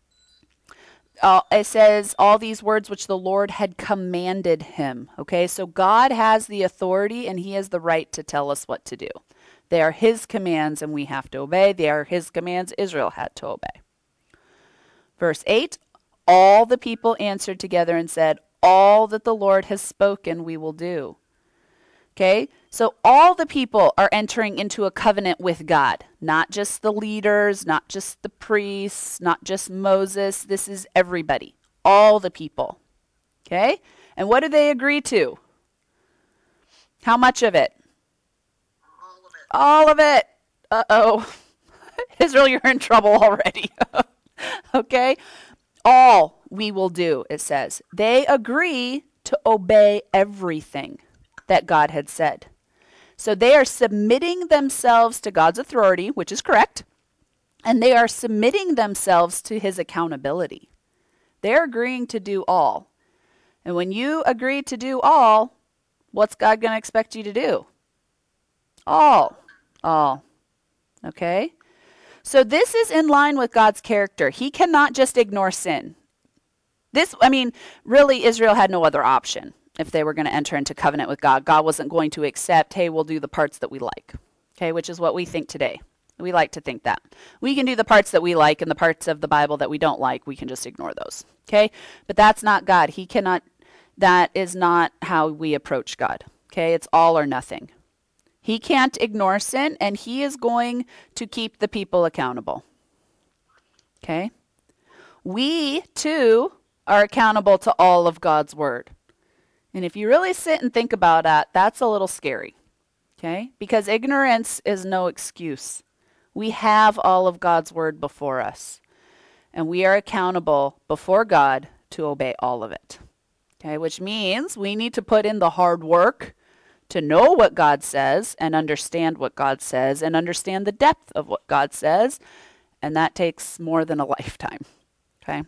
Uh, it says all these words which the Lord had commanded him. Okay, so God has the authority and he has the right to tell us what to do. They are his commands and we have to obey. They are his commands Israel had to obey. Verse eight, all the people answered together and said, "All that the Lord has spoken we will do." Okay, so all the people are entering into a covenant with God, not just the leaders, not just the priests, not just Moses. This is everybody, all the people. Okay, and what do they agree to? How much of it? All of it. All of it. Uh-oh. Israel, you're in trouble already. Okay, all we will do, it says. They agree to obey everything that God had said. So they are submitting themselves to God's authority, which is correct, and they are submitting themselves to his accountability. They're agreeing to do all. And when you agree to do all, what's God going to expect you to do? All. All. Okay? So this is in line with God's character. He cannot just ignore sin. This, I mean, really, Israel had no other option. If they were going to enter into covenant with God, God wasn't going to accept, hey, we'll do the parts that we like, okay, which is what we think today. We like to think that. We can do the parts that we like, and the parts of the Bible that we don't like, we can just ignore those, okay? But that's not God. He cannot, that is not how we approach God, okay? It's all or nothing. He can't ignore sin, and he is going to keep the people accountable, okay? We, too, are accountable to all of God's word. And if you really sit and think about that, that's a little scary, okay? Because ignorance is no excuse. We have all of God's word before us, and we are accountable before God to obey all of it. Okay, which means we need to put in the hard work to know what God says and understand what God says and understand the depth of what God says, and that takes more than a lifetime. Okay.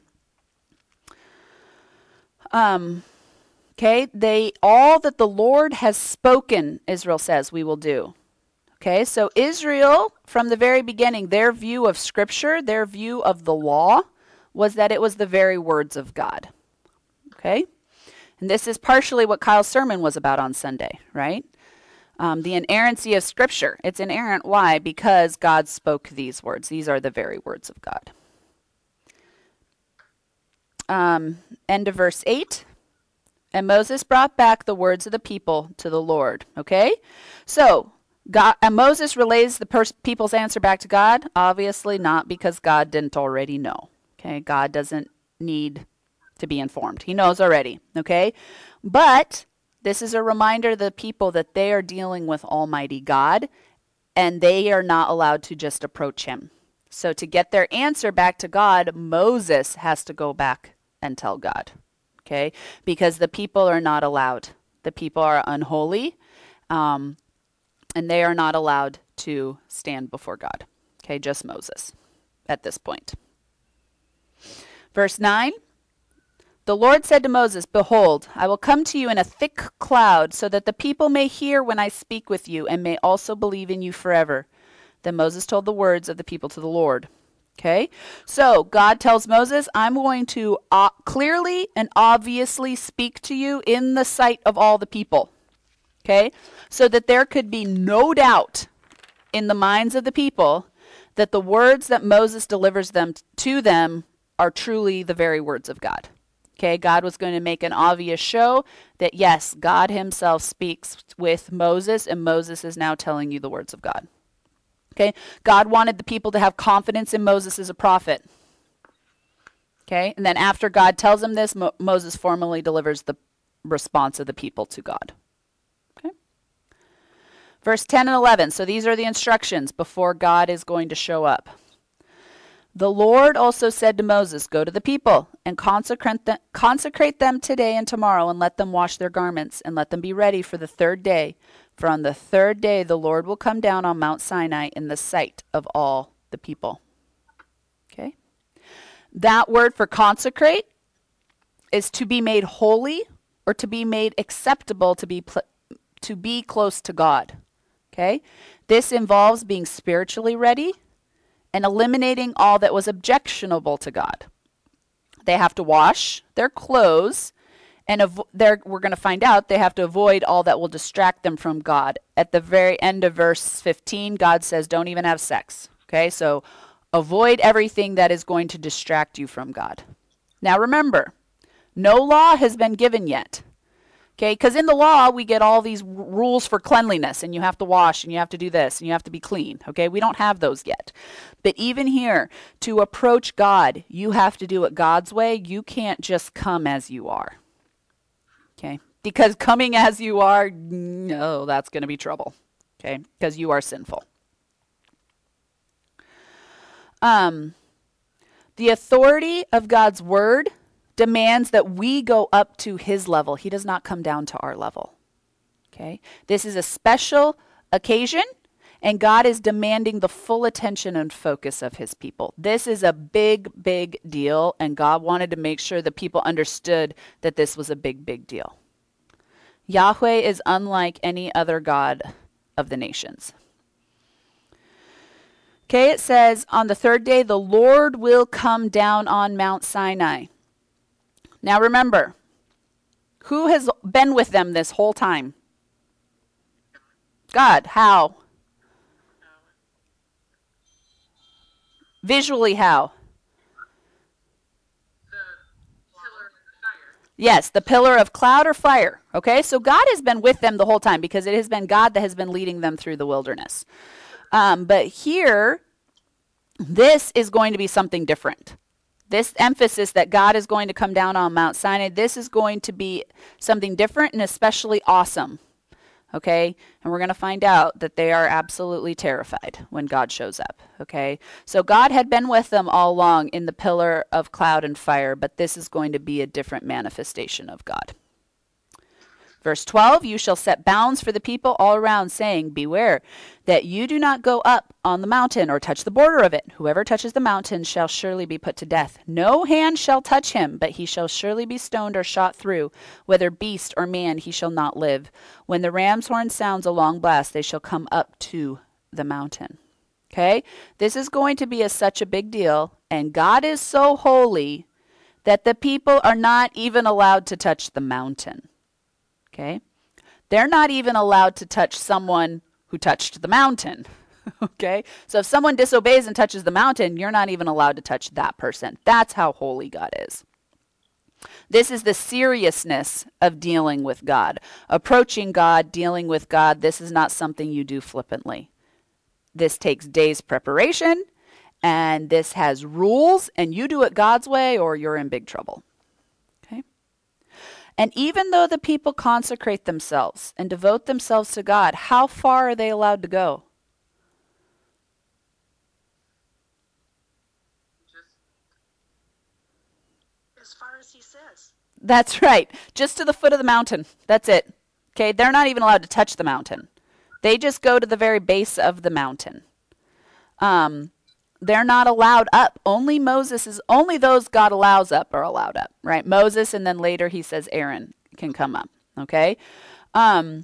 Um, okay, they all that the Lord has spoken, Israel says, we will do. Okay, so Israel, from the very beginning, their view of Scripture, their view of the law, was that it was the very words of God. Okay? And this is partially what Kyle's sermon was about on Sunday, right? Um, the inerrancy of Scripture. It's inerrant. Why? Because God spoke these words. These are the very words of God. Um, end of verse eight. And Moses brought back the words of the people to the Lord. Okay? So, God, and Moses relays the pers- people's answer back to God. Obviously not because God didn't already know. Okay? God doesn't need to be informed. He knows already, okay? But this is a reminder to the people that they are dealing with Almighty God, and they are not allowed to just approach him. So to get their answer back to God, Moses has to go back and tell God, okay? Because the people are not allowed. The people are unholy, um, and they are not allowed to stand before God, okay? Just Moses at this point. Verse nine. The Lord said to Moses, Behold, I will come to you in a thick cloud, so that the people may hear when I speak with you, and may also believe in you forever. Then Moses told the words of the people to the Lord. Okay? So God tells Moses, I'm going to uh, clearly and obviously speak to you in the sight of all the people. Okay? So that there could be no doubt in the minds of the people that the words that Moses delivers them to them are truly the very words of God. Okay, God was going to make an obvious show that, yes, God himself speaks with Moses, and Moses is now telling you the words of God. Okay, God wanted the people to have confidence in Moses as a prophet. Okay, and then after God tells him this, Mo- Moses formally delivers the response of the people to God. Okay, verse ten and eleven. So these are the instructions before God is going to show up. The Lord also said to Moses, Go to the people and consecrate them, consecrate them today and tomorrow, and let them wash their garments, and let them be ready for the third day. For on the third day the Lord will come down on Mount Sinai in the sight of all the people. Okay? That word for consecrate is to be made holy or to be made acceptable, to be pl- to be close to God. Okay? This involves being spiritually ready and eliminating all that was objectionable to God. They have to wash their clothes, and avo- we're going to find out they have to avoid all that will distract them from God. At the very end of verse fifteen, God says, don't even have sex. Okay, so avoid everything that is going to distract you from God. Now remember, no law has been given yet. Okay, because in the law, we get all these r- rules for cleanliness, and you have to wash, and you have to do this, and you have to be clean. Okay, we don't have those yet. But even here, to approach God, you have to do it God's way. You can't just come as you are. Okay, because coming as you are, no, that's going to be trouble. Okay, because you are sinful. Um, the authority of God's word demands that we go up to his level. He does not come down to our level. Okay? This is a special occasion, and God is demanding the full attention and focus of his people. This is a big, big deal, and God wanted to make sure the people understood that this was a big, big deal. Yahweh is unlike any other God of the nations. Okay, it says, on the third day, the Lord will come down on Mount Sinai. Now remember, who has been with them this whole time? God. How? Visually, how? The pillar of fire. Yes, the pillar of cloud or fire. Okay, so God has been with them the whole time because it has been God that has been leading them through the wilderness. Um, but here, this is going to be something different. This emphasis that God is going to come down on Mount Sinai, this is going to be something different and especially awesome. Okay, and we're going to find out that they are absolutely terrified when God shows up. Okay, so God had been with them all along in the pillar of cloud and fire, but this is going to be a different manifestation of God. Verse twelve, you shall set bounds for the people all around, saying, beware that you do not go up on the mountain or touch the border of it. Whoever touches the mountain shall surely be put to death. No hand shall touch him, but he shall surely be stoned or shot through. Whether beast or man, he shall not live. When the ram's horn sounds a long blast, they shall come up to the mountain. Okay? This is going to be a, such a big deal, and God is so holy that the people are not even allowed to touch the mountain. Okay? They're not even allowed to touch someone who touched the mountain. Okay? So if someone disobeys and touches the mountain, you're not even allowed to touch that person. That's how holy God is. This is the seriousness of dealing with God. Approaching God, dealing with God, this is not something you do flippantly. This takes days preparation, and this has rules, and you do it God's way or you're in big trouble. And even though the people consecrate themselves and devote themselves to God, how far are they allowed to go? Just As far as he says. That's right. Just to the foot of the mountain. That's it. Okay, they're not even allowed to touch the mountain. They just go to the very base of the mountain. Um, they're not allowed up. Only Moses is, only those God allows up are allowed up, right? Moses, and then later he says Aaron can come up, okay? Um,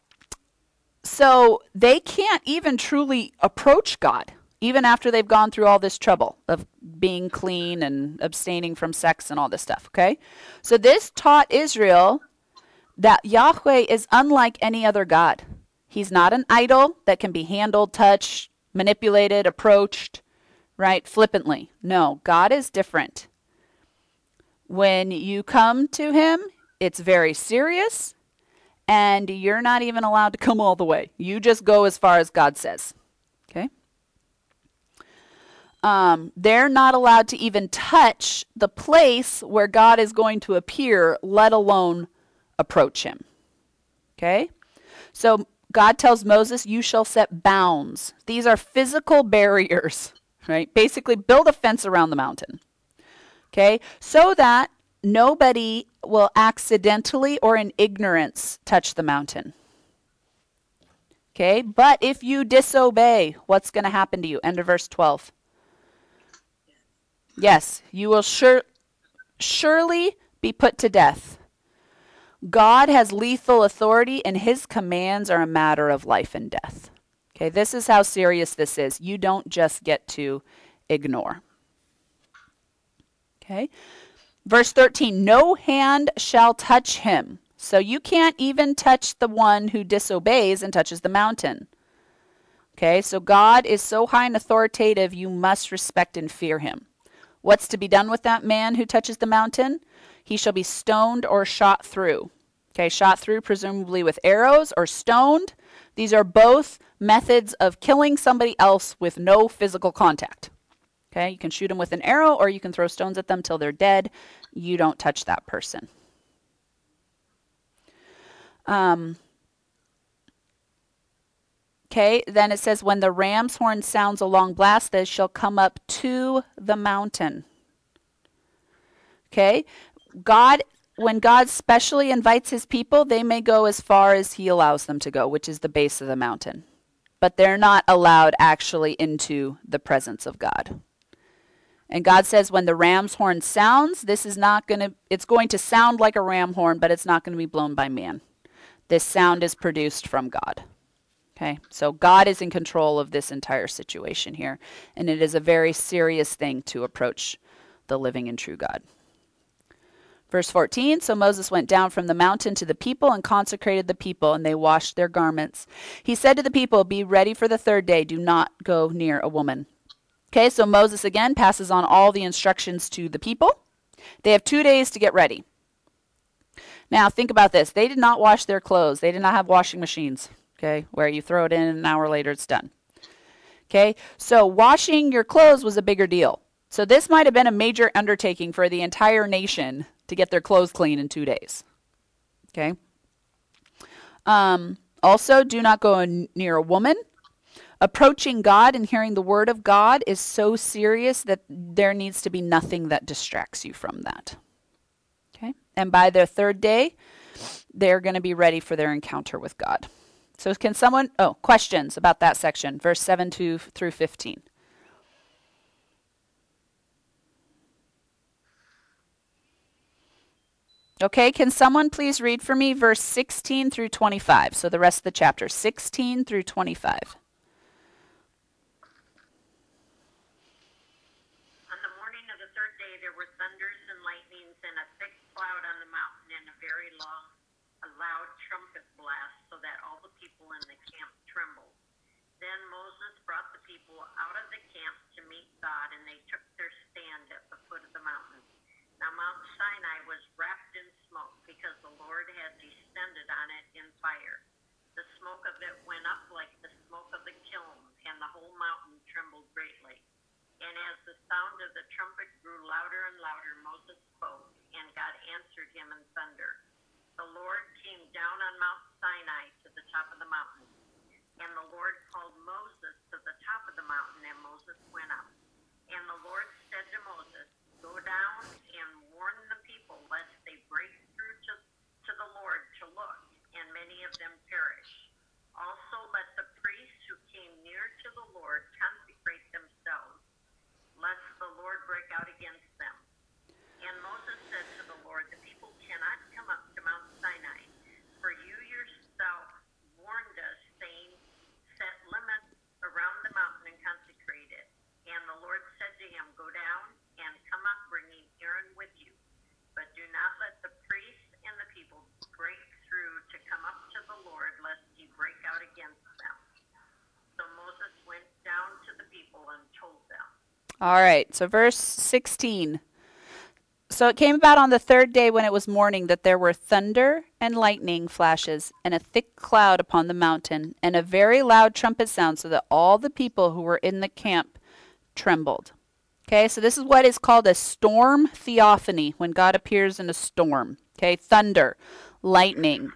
so they can't even truly approach God, even after they've gone through all this trouble of being clean and abstaining from sex and all this stuff, okay? So this taught Israel that Yahweh is unlike any other God. He's not an idol that can be handled, touched, manipulated, approached, right, flippantly. No, God is different. When you come to him, it's very serious, and you're not even allowed to come all the way. You just go as far as God says. Okay? Um, they're not allowed to even touch the place where God is going to appear, let alone approach him. Okay? So God tells Moses, you shall set bounds. These are physical barriers. Right? Basically, build a fence around the mountain. Okay? So that nobody will accidentally or in ignorance touch the mountain. Okay? But if you disobey, what's going to happen to you? End of verse twelve. Yes, you will sure, surely be put to death. God has lethal authority, and his commands are a matter of life and death. Okay, this is how serious this is. You don't just get to ignore. Okay, verse thirteen, no hand shall touch him. So you can't even touch the one who disobeys and touches the mountain. Okay, so God is so high and authoritative, you must respect and fear him. What's to be done with that man who touches the mountain? He shall be stoned or shot through. Okay, shot through presumably with arrows or stoned. These are both methods of killing somebody else with no physical contact. Okay, you can shoot them with an arrow or you can throw stones at them till they're dead. You don't touch that person. Um, okay, then it says, when the ram's horn sounds a long blast, they shall come up to the mountain. Okay, God, when God specially invites his people, they may go as far as he allows them to go, which is the base of the mountain. But they're not allowed actually into the presence of God. And God says when the ram's horn sounds, this is not going to, it's going to sound like a ram horn, but it's not going to be blown by man. This sound is produced from God. Okay, so God is in control of this entire situation here. And it is a very serious thing to approach the living and true God. Verse fourteen, so Moses went down from the mountain to the people and consecrated the people, and they washed their garments. He said to the people, be ready for the third day. Do not go near a woman. Okay, so Moses again passes on all the instructions to the people. They have two days to get ready. Now, think about this. They did not wash their clothes. They did not have washing machines, okay, where you throw it in and an hour later it's done. Okay, so washing your clothes was a bigger deal. So this might have been a major undertaking for the entire nation to get their clothes clean in two days. Okay. Um, Also, do not go n- near a woman. Approaching God and hearing the word of God is so serious that there needs to be nothing that distracts you from that. Okay? And by their third day, they're going to be ready for their encounter with God. So can someone, oh, questions about that section, verse seven to, through fifteen. Okay, can someone please read for me verse sixteen through twenty-five? So the rest of the chapter, sixteen through twenty-five. On the morning of the third day, there were thunders and lightnings and a thick cloud on the mountain and a very long, a loud trumpet blast, so that all the people in the camp trembled. Then Moses brought the people out of the camp to meet God, and they took their stand at the foot of the mountain. Now Mount Sinai was wrapped in smoke, because the Lord had descended on it in fire. The smoke of it went up like the smoke of the kiln, and the whole mountain trembled greatly. And as the sound of the trumpet grew louder and louder, Moses spoke, and God answered him in thunder. The Lord came down on Mount Sinai to the top of the mountain. And the Lord called Moses to the top of the mountain, and Moses went up. And the Lord said to Moses, go down and warn the people, lest they break through to, to the Lord to look, and many of them perish. Also let the priests who came near to the Lord consecrate themselves, lest the Lord break out against them. And Moses said to the Lord, the people cannot come up to Mount Sinai, for you yourself warned us, saying, set limits around the mountain and consecrate it. And the Lord said to him, go down and come up, bringing Aaron with you. But do not let the priests and the people break through to come up to the Lord, lest he break out against them. So Moses went down to the people and told them. All right, so verse sixteen. So it came about on the third day when it was morning that there were thunder and lightning flashes and a thick cloud upon the mountain and a very loud trumpet sound, so that all the people who were in the camp trembled. Okay, so this is what is called a storm theophany, when God appears in a storm. Okay, thunder, lightning,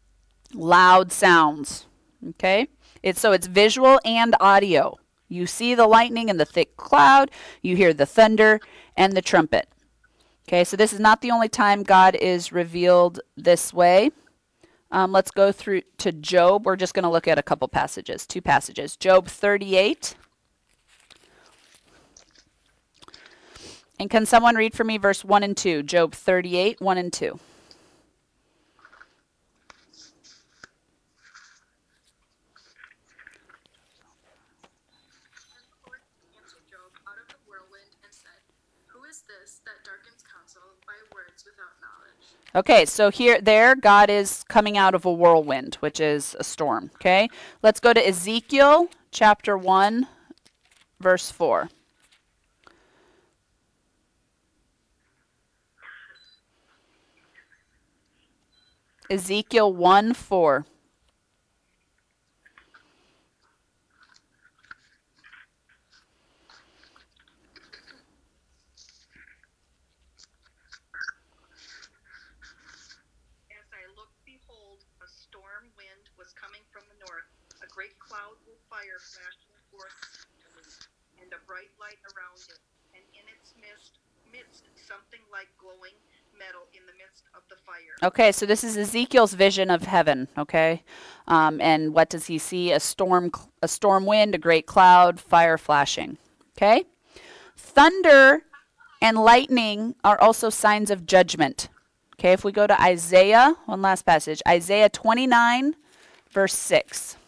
loud sounds. Okay, it's so it's visual and audio. You see the lightning and the thick cloud, you hear the thunder and the trumpet. Okay, so this is not the only time God is revealed this way. Um, let's go through to Job. We're just going to look at a couple passages, two passages. Job thirty-eight. And can someone read for me verse one and two? Job thirty-eight, one and two. And the Lord answered Job out of the whirlwind and said, who is this that darkens counsel by words without knowledge? Okay, so here, there, God is coming out of a whirlwind, which is a storm. Okay, let's go to Ezekiel chapter one, verse four. Ezekiel one, four. As I looked, behold, a storm wind was coming from the north, a great cloud with fire flashing forth to me, and a bright light around it, and in its midst, midst something like glowing metal in the midst of the fire. Okay, so this is Ezekiel's vision of heaven. Okay, um, and what does he see? A storm, a storm wind, a great cloud, fire flashing. Okay, thunder and lightning are also signs of judgment. Okay, if we go to Isaiah, one last passage, Isaiah twenty-nine, verse six.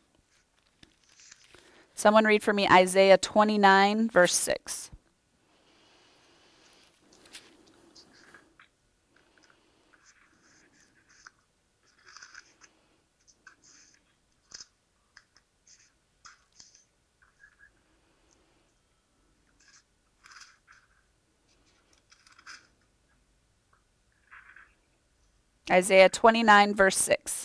Someone read for me Isaiah twenty-nine, verse six. Isaiah twenty-nine, verse six.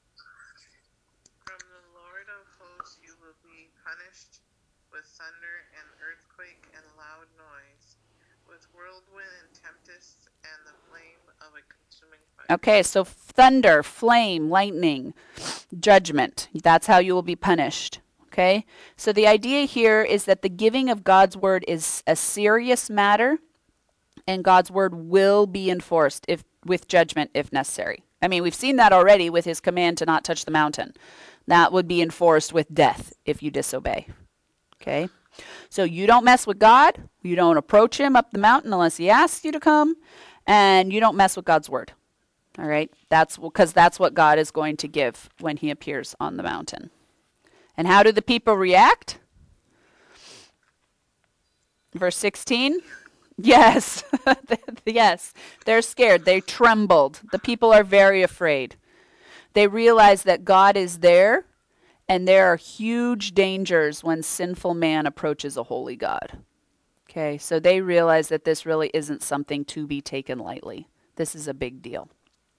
From the Lord of hosts you will be punished with thunder and earthquake and loud noise, with whirlwind and tempests and the flame of a consuming fire. Okay, so thunder, flame, lightning, judgment. That's how you will be punished. Okay? So the idea here is that the giving of God's word is a serious matter, and God's word will be enforced if with judgment if necessary. I mean, we've seen that already with his command to not touch the mountain. That would be enforced with death if you disobey. Okay? So you don't mess with God. You don't approach him up the mountain unless he asks you to come, and you don't mess with God's word. All right? That's because that's what God is going to give when he appears on the mountain. And how do the people react? Verse sixteen. Yes. Yes. They're scared. They trembled. The people are very afraid. They realize that God is there, and there are huge dangers when sinful man approaches a holy God. Okay, so they realize that this really isn't something to be taken lightly. This is a big deal.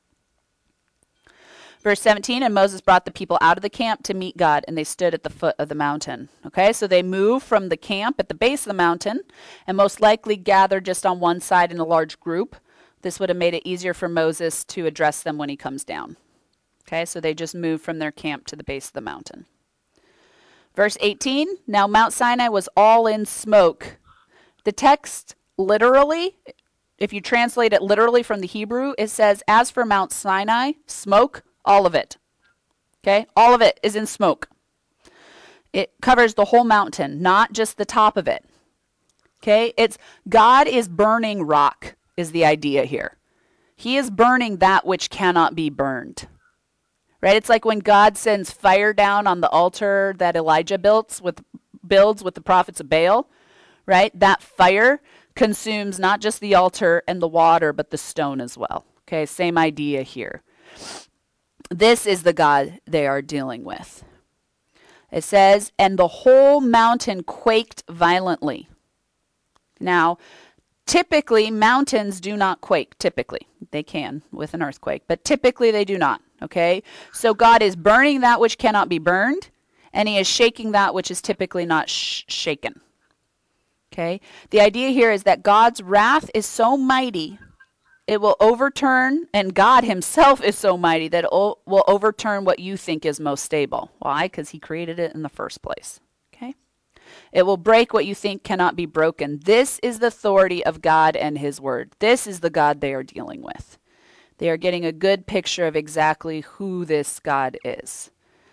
Verse seventeen, and Moses brought the people out of the camp to meet God, and they stood at the foot of the mountain. Okay, so they moved from the camp at the base of the mountain, and most likely gathered just on one side in a large group. This would have made it easier for Moses to address them when he comes down. Okay, so they just moved from their camp to the base of the mountain. Verse eighteen, now Mount Sinai was all in smoke. The text literally, if you translate it literally from the Hebrew, it says, as for Mount Sinai, smoke, all of it. Okay? All of it is in smoke. It covers the whole mountain, not just the top of it. Okay? It's God is burning rock is the idea here. He is burning that which cannot be burned. Right? It's like when God sends fire down on the altar that Elijah builds with builds with the prophets of Baal, right? That fire consumes not just the altar and the water, but the stone as well. Okay? Same idea here. This is the God they are dealing with. It says, and the whole mountain quaked violently. Now, typically, mountains do not quake, typically. They can with an earthquake, but typically they do not, okay? So God is burning that which cannot be burned, and he is shaking that which is typically not sh- shaken, okay? The idea here is that God's wrath is so mighty, it will overturn, and God himself is so mighty that it will overturn what you think is most stable. Why? Because he created it in the first place. Okay? It will break what you think cannot be broken. This is the authority of God and his word. This is the God they are dealing with. They are getting a good picture of exactly who this God is.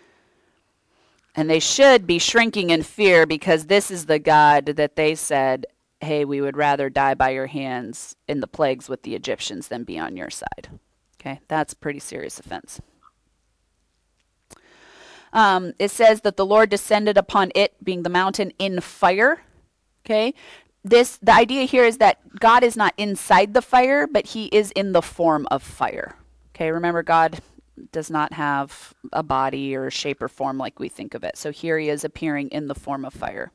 And they should be shrinking in fear because this is the God that they said, hey, we would rather die by your hands in the plagues with the Egyptians than be on your side. Okay, that's a pretty serious offense. Um, it says that the Lord descended upon it, being the mountain, in fire. Okay, this the idea here is that God is not inside the fire, but he is in the form of fire. Okay, remember God does not have a body or a shape or form like we think of it. So here he is appearing in the form of fire.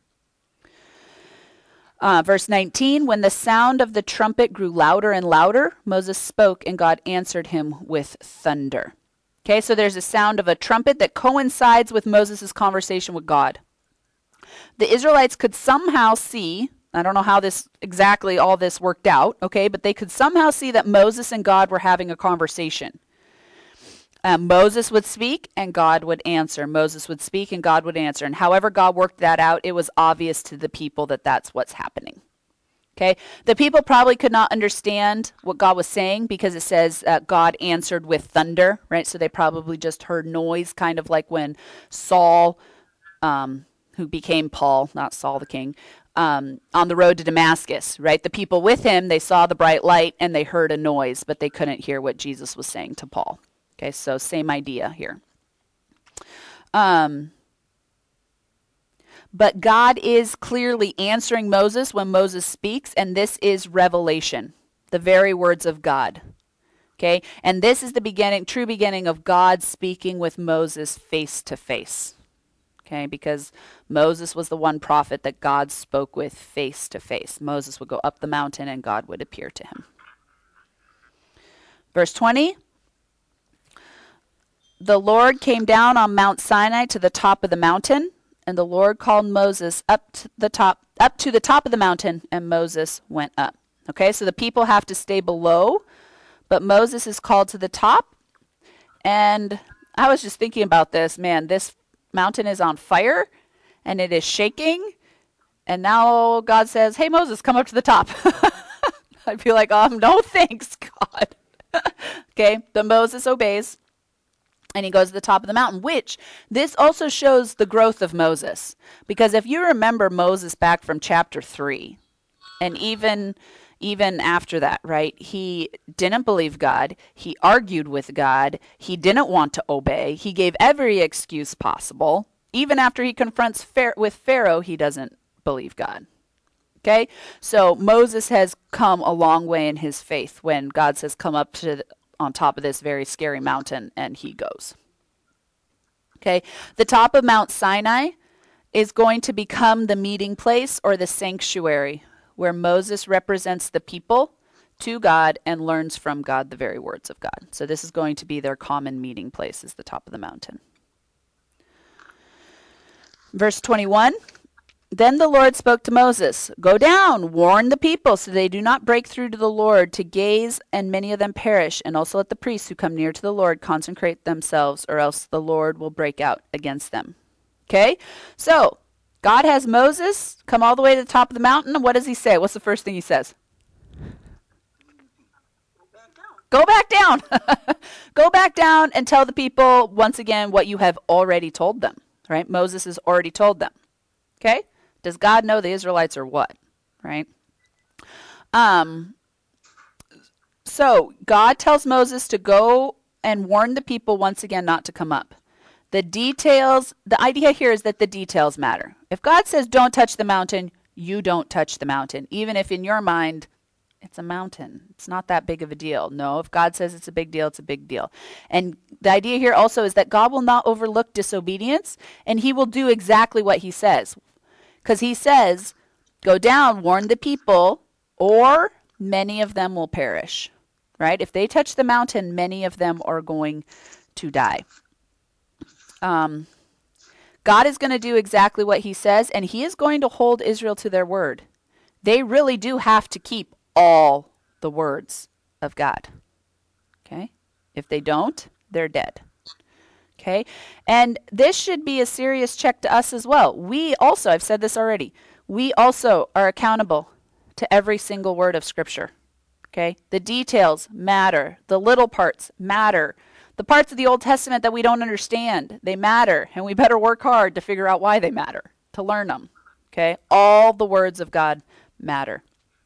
Uh, verse nineteen, when the sound of the trumpet grew louder and louder, Moses spoke and God answered him with thunder. Okay, so there's a sound of a trumpet that coincides with Moses' conversation with God. The Israelites could somehow see, I don't know how this exactly all this worked out, okay, but they could somehow see that Moses and God were having a conversation. Um, Moses would speak and God would answer. Moses would speak and God would answer. And however God worked that out, it was obvious to the people that that's what's happening. Okay, the people probably could not understand what God was saying because it says uh, God answered with thunder, right? So they probably just heard noise, kind of like when Saul, um, who became Paul, not Saul the king, um, on the road to Damascus, right? The people with him, they saw the bright light and they heard a noise, but they couldn't hear what Jesus was saying to Paul. Okay, so same idea here. Um, but God is clearly answering Moses when Moses speaks, and this is revelation, the very words of God. Okay, and this is the beginning, true beginning of God speaking with Moses face to face. Okay, because Moses was the one prophet that God spoke with face to face. Moses would go up the mountain and God would appear to him. Verse twenty. The Lord came down on Mount Sinai to the top of the mountain, and the Lord called Moses up to the top, up to the top of the mountain, and Moses went up. Okay, so the people have to stay below But Moses is called to the top. And I was just thinking about this. Man, this mountain is on fire and it is shaking. And now God says, hey, Moses, come up to the top. I'd be like, um, no, thanks, God. Okay, but Moses obeys. And he goes to the top of the mountain, which this also shows the growth of Moses. Because if you remember Moses back from chapter three, and even even after that, right, he didn't believe God. He argued with God. He didn't want to obey. He gave every excuse possible. Even after he confronts Pharaoh, with Pharaoh, he doesn't believe God. Okay, so Moses has come a long way in his faith when God says, come up to the, on top of this very scary mountain, and he goes. Okay, the top of Mount Sinai is going to become the meeting place or the sanctuary where Moses represents the people to God and learns from God the very words of God. So this is going to be their common meeting place, is the top of the mountain. Verse twenty-one. Then the Lord spoke to Moses, go down, warn the people so they do not break through to the Lord to gaze, and many of them perish. And also let the priests who come near to the Lord consecrate themselves, or else the Lord will break out against them. Okay, so God has Moses come all the way to the top of the mountain. And what does he say? What's the first thing he says? Go back down. Go back down and tell the people once again what you have already told them. Right? Moses has already told them. Okay? Does God know the Israelites or what? Right? Um, so God tells Moses to go and warn the people once again not to come up. The details, the idea here is that the details matter. If God says don't touch the mountain, you don't touch the mountain. Even if in your mind, it's a mountain. It's not that big of a deal. No, if God says it's a big deal, it's a big deal. And the idea here also is that God will not overlook disobedience, and he will do exactly what he says. Because he says, go down, warn the people, or many of them will perish. Right? If they touch the mountain, many of them are going to die. Um, God is going to do exactly what he says, and he is going to hold Israel to their word. They really do have to keep all the words of God. Okay? If they don't, they're dead. Okay? And this should be a serious check to us as well. We also, I've said this already, we also are accountable to every single word of Scripture. Okay? The details matter. The little parts matter. The parts of the Old Testament that we don't understand, they matter. And we better work hard to figure out why they matter, to learn them. Okay? All the words of God matter.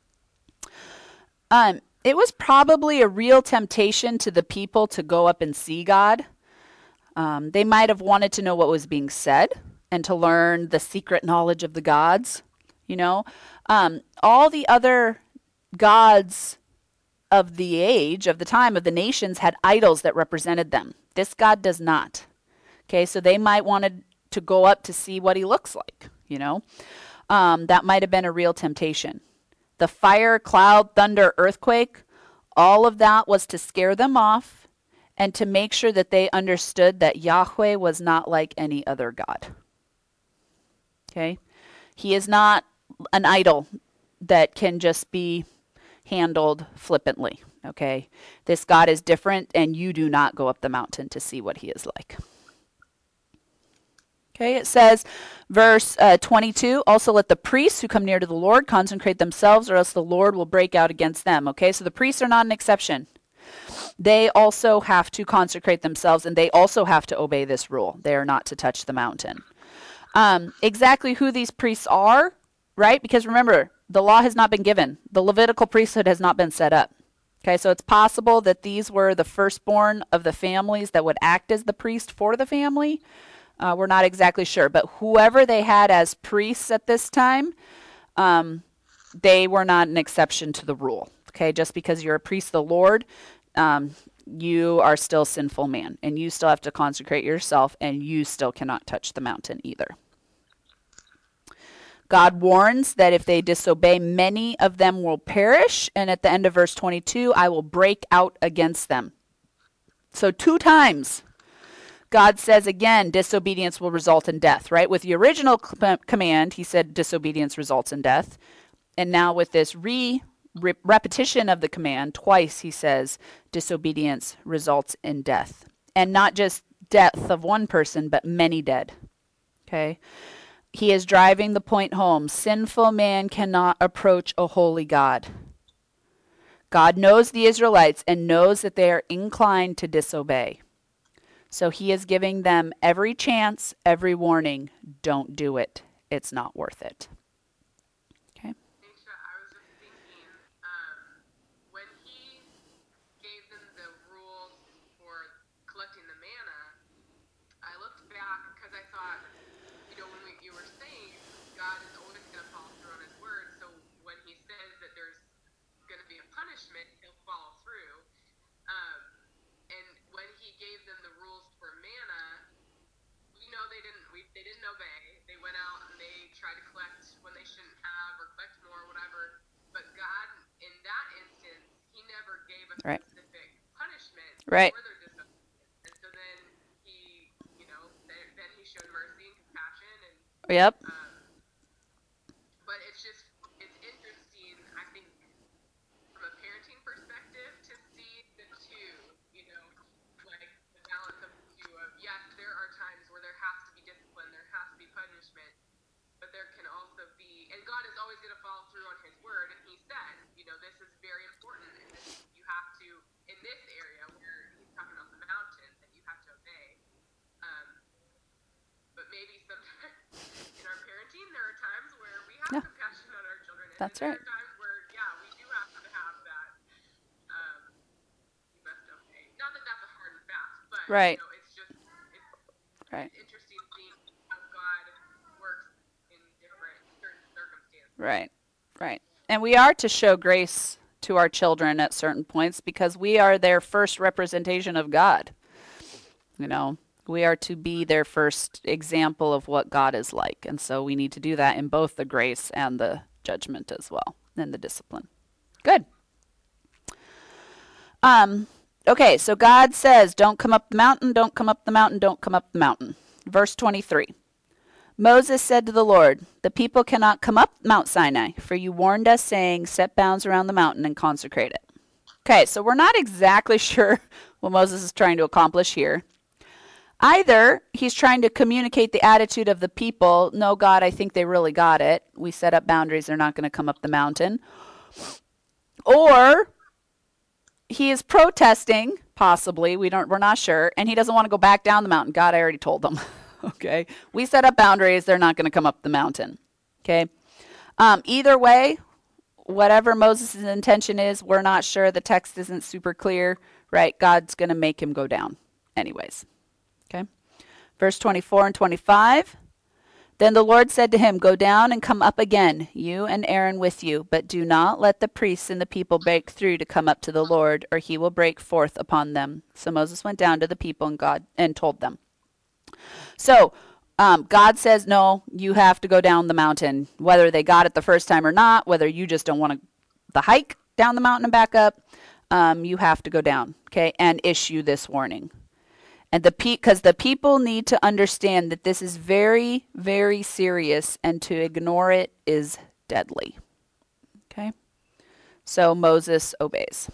Um, it was probably a real temptation to the people to go up and see God. Um, they might have wanted to know what was being said and to learn the secret knowledge of the gods. You know, um, all the other gods of the age, of the time, of the nations had idols that represented them. This God does not. Okay, so they might wanted to go up to see what he looks like, you know. Um, that might have been a real temptation. The fire, cloud, thunder, earthquake, all of that was to scare them off and to make sure that they understood that Yahweh was not like any other God. Okay? He is not an idol that can just be handled flippantly. Okay? This God is different, and you do not go up the mountain to see what he is like. Okay, it says, verse uh, twenty-two, also let the priests who come near to the Lord consecrate themselves, or else the Lord will break out against them. Okay, so the priests are not an exception. They also have to consecrate themselves, and they also have to obey this rule. They are not to touch the mountain. Um, exactly who these priests are, right? Because remember, the law has not been given. The Levitical priesthood has not been set up. Okay, so it's possible that these were the firstborn of the families that would act as the priest for the family. Uh, we're not exactly sure, but whoever they had as priests at this time, um, they were not an exception to the rule. Okay, just because you're a priest of the Lord, um, you are still a sinful man, and you still have to consecrate yourself, and you still cannot touch the mountain either. God warns that if they disobey, many of them will perish, and at the end of verse twenty-two, I will break out against them. So two times God says again, disobedience will result in death, right? With the original com- command, he said disobedience results in death. And now with this re re- repetition of the command, twice he says, disobedience results in death. And not just death of one person, but many dead. Okay? He is driving the point home. Sinful man cannot approach a holy God. God knows the Israelites and knows that they are inclined to disobey. So he is giving them every chance, every warning. Don't do it. It's not worth it. Okay? Aisha, I was just thinking, um, when he gave them the rules for collecting the manna, I looked back because I thought, you know, when we, you were saying God is always going to follow through on his word, so when he says that there's going to be a punishment, he'll follow through. Um, and when he gave them the rules for manna, we know they didn't we, they didn't obey. They went out and they tried to collect when they shouldn't have or collect more or whatever. But God, in that instance, he never gave a Right. specific punishment Right. for their disobedience. And so then he, you know, then, then he showed mercy and compassion. And Yep. um, but it's just, it's interesting, I think, from a parenting perspective to see the two, you know, like the balance of the two of, yes, there are times where there has to be discipline, there has to be punishment, but there can also be, and God is always going to follow through on his word, and he said, you know, this is very important, and this, you have to, in this area where he's talking about the mountain, that you have to obey. Um, but maybe sometimes in our parenting, there are times where we have Yeah. compassion on our children, and That's then right. there are times where, yeah, we do have to have that, um, you must obey. Not that that's a hard and fast, but, Right. you know, it's just, it's, Right. it's interesting seeing how God works in different certain circumstances. Right. Right. And we are to show grace to our children at certain points because we are their first representation of God. You know, we are to be their first example of what God is like. And so we need to do that in both the grace and the judgment as well, and the discipline. Good. Um, okay, so God says, don't come up the mountain, don't come up the mountain, don't come up the mountain. Verse twenty-three. Moses said to the Lord, the people cannot come up Mount Sinai, for you warned us, saying, set bounds around the mountain and consecrate it. Okay, so we're not exactly sure what Moses is trying to accomplish here. Either he's trying to communicate the attitude of the people, no, God, I think they really got it. We set up boundaries, they're not going to come up the mountain. Or he is protesting, possibly, we don't, we're not sure, and he doesn't want to go back down the mountain. God, I already told them. Okay, we set up boundaries, they're not going to come up the mountain. Okay, um, either way, whatever Moses' intention is, we're not sure. The text isn't super clear, right? God's going to make him go down anyways. Okay, verse twenty-four and twenty-five. Then the Lord said to him, go down and come up again, you and Aaron with you, but do not let the priests and the people break through to come up to the Lord, or he will break forth upon them. So Moses went down to the people and God and told them. So um, God says, no, you have to go down the mountain, whether they got it the first time or not, whether you just don't want to the hike down the mountain and back up, um, you have to go down, okay, and issue this warning. And the pe- because the people need to understand that this is very, very serious, and to ignore it is deadly. Okay, so Moses obeys.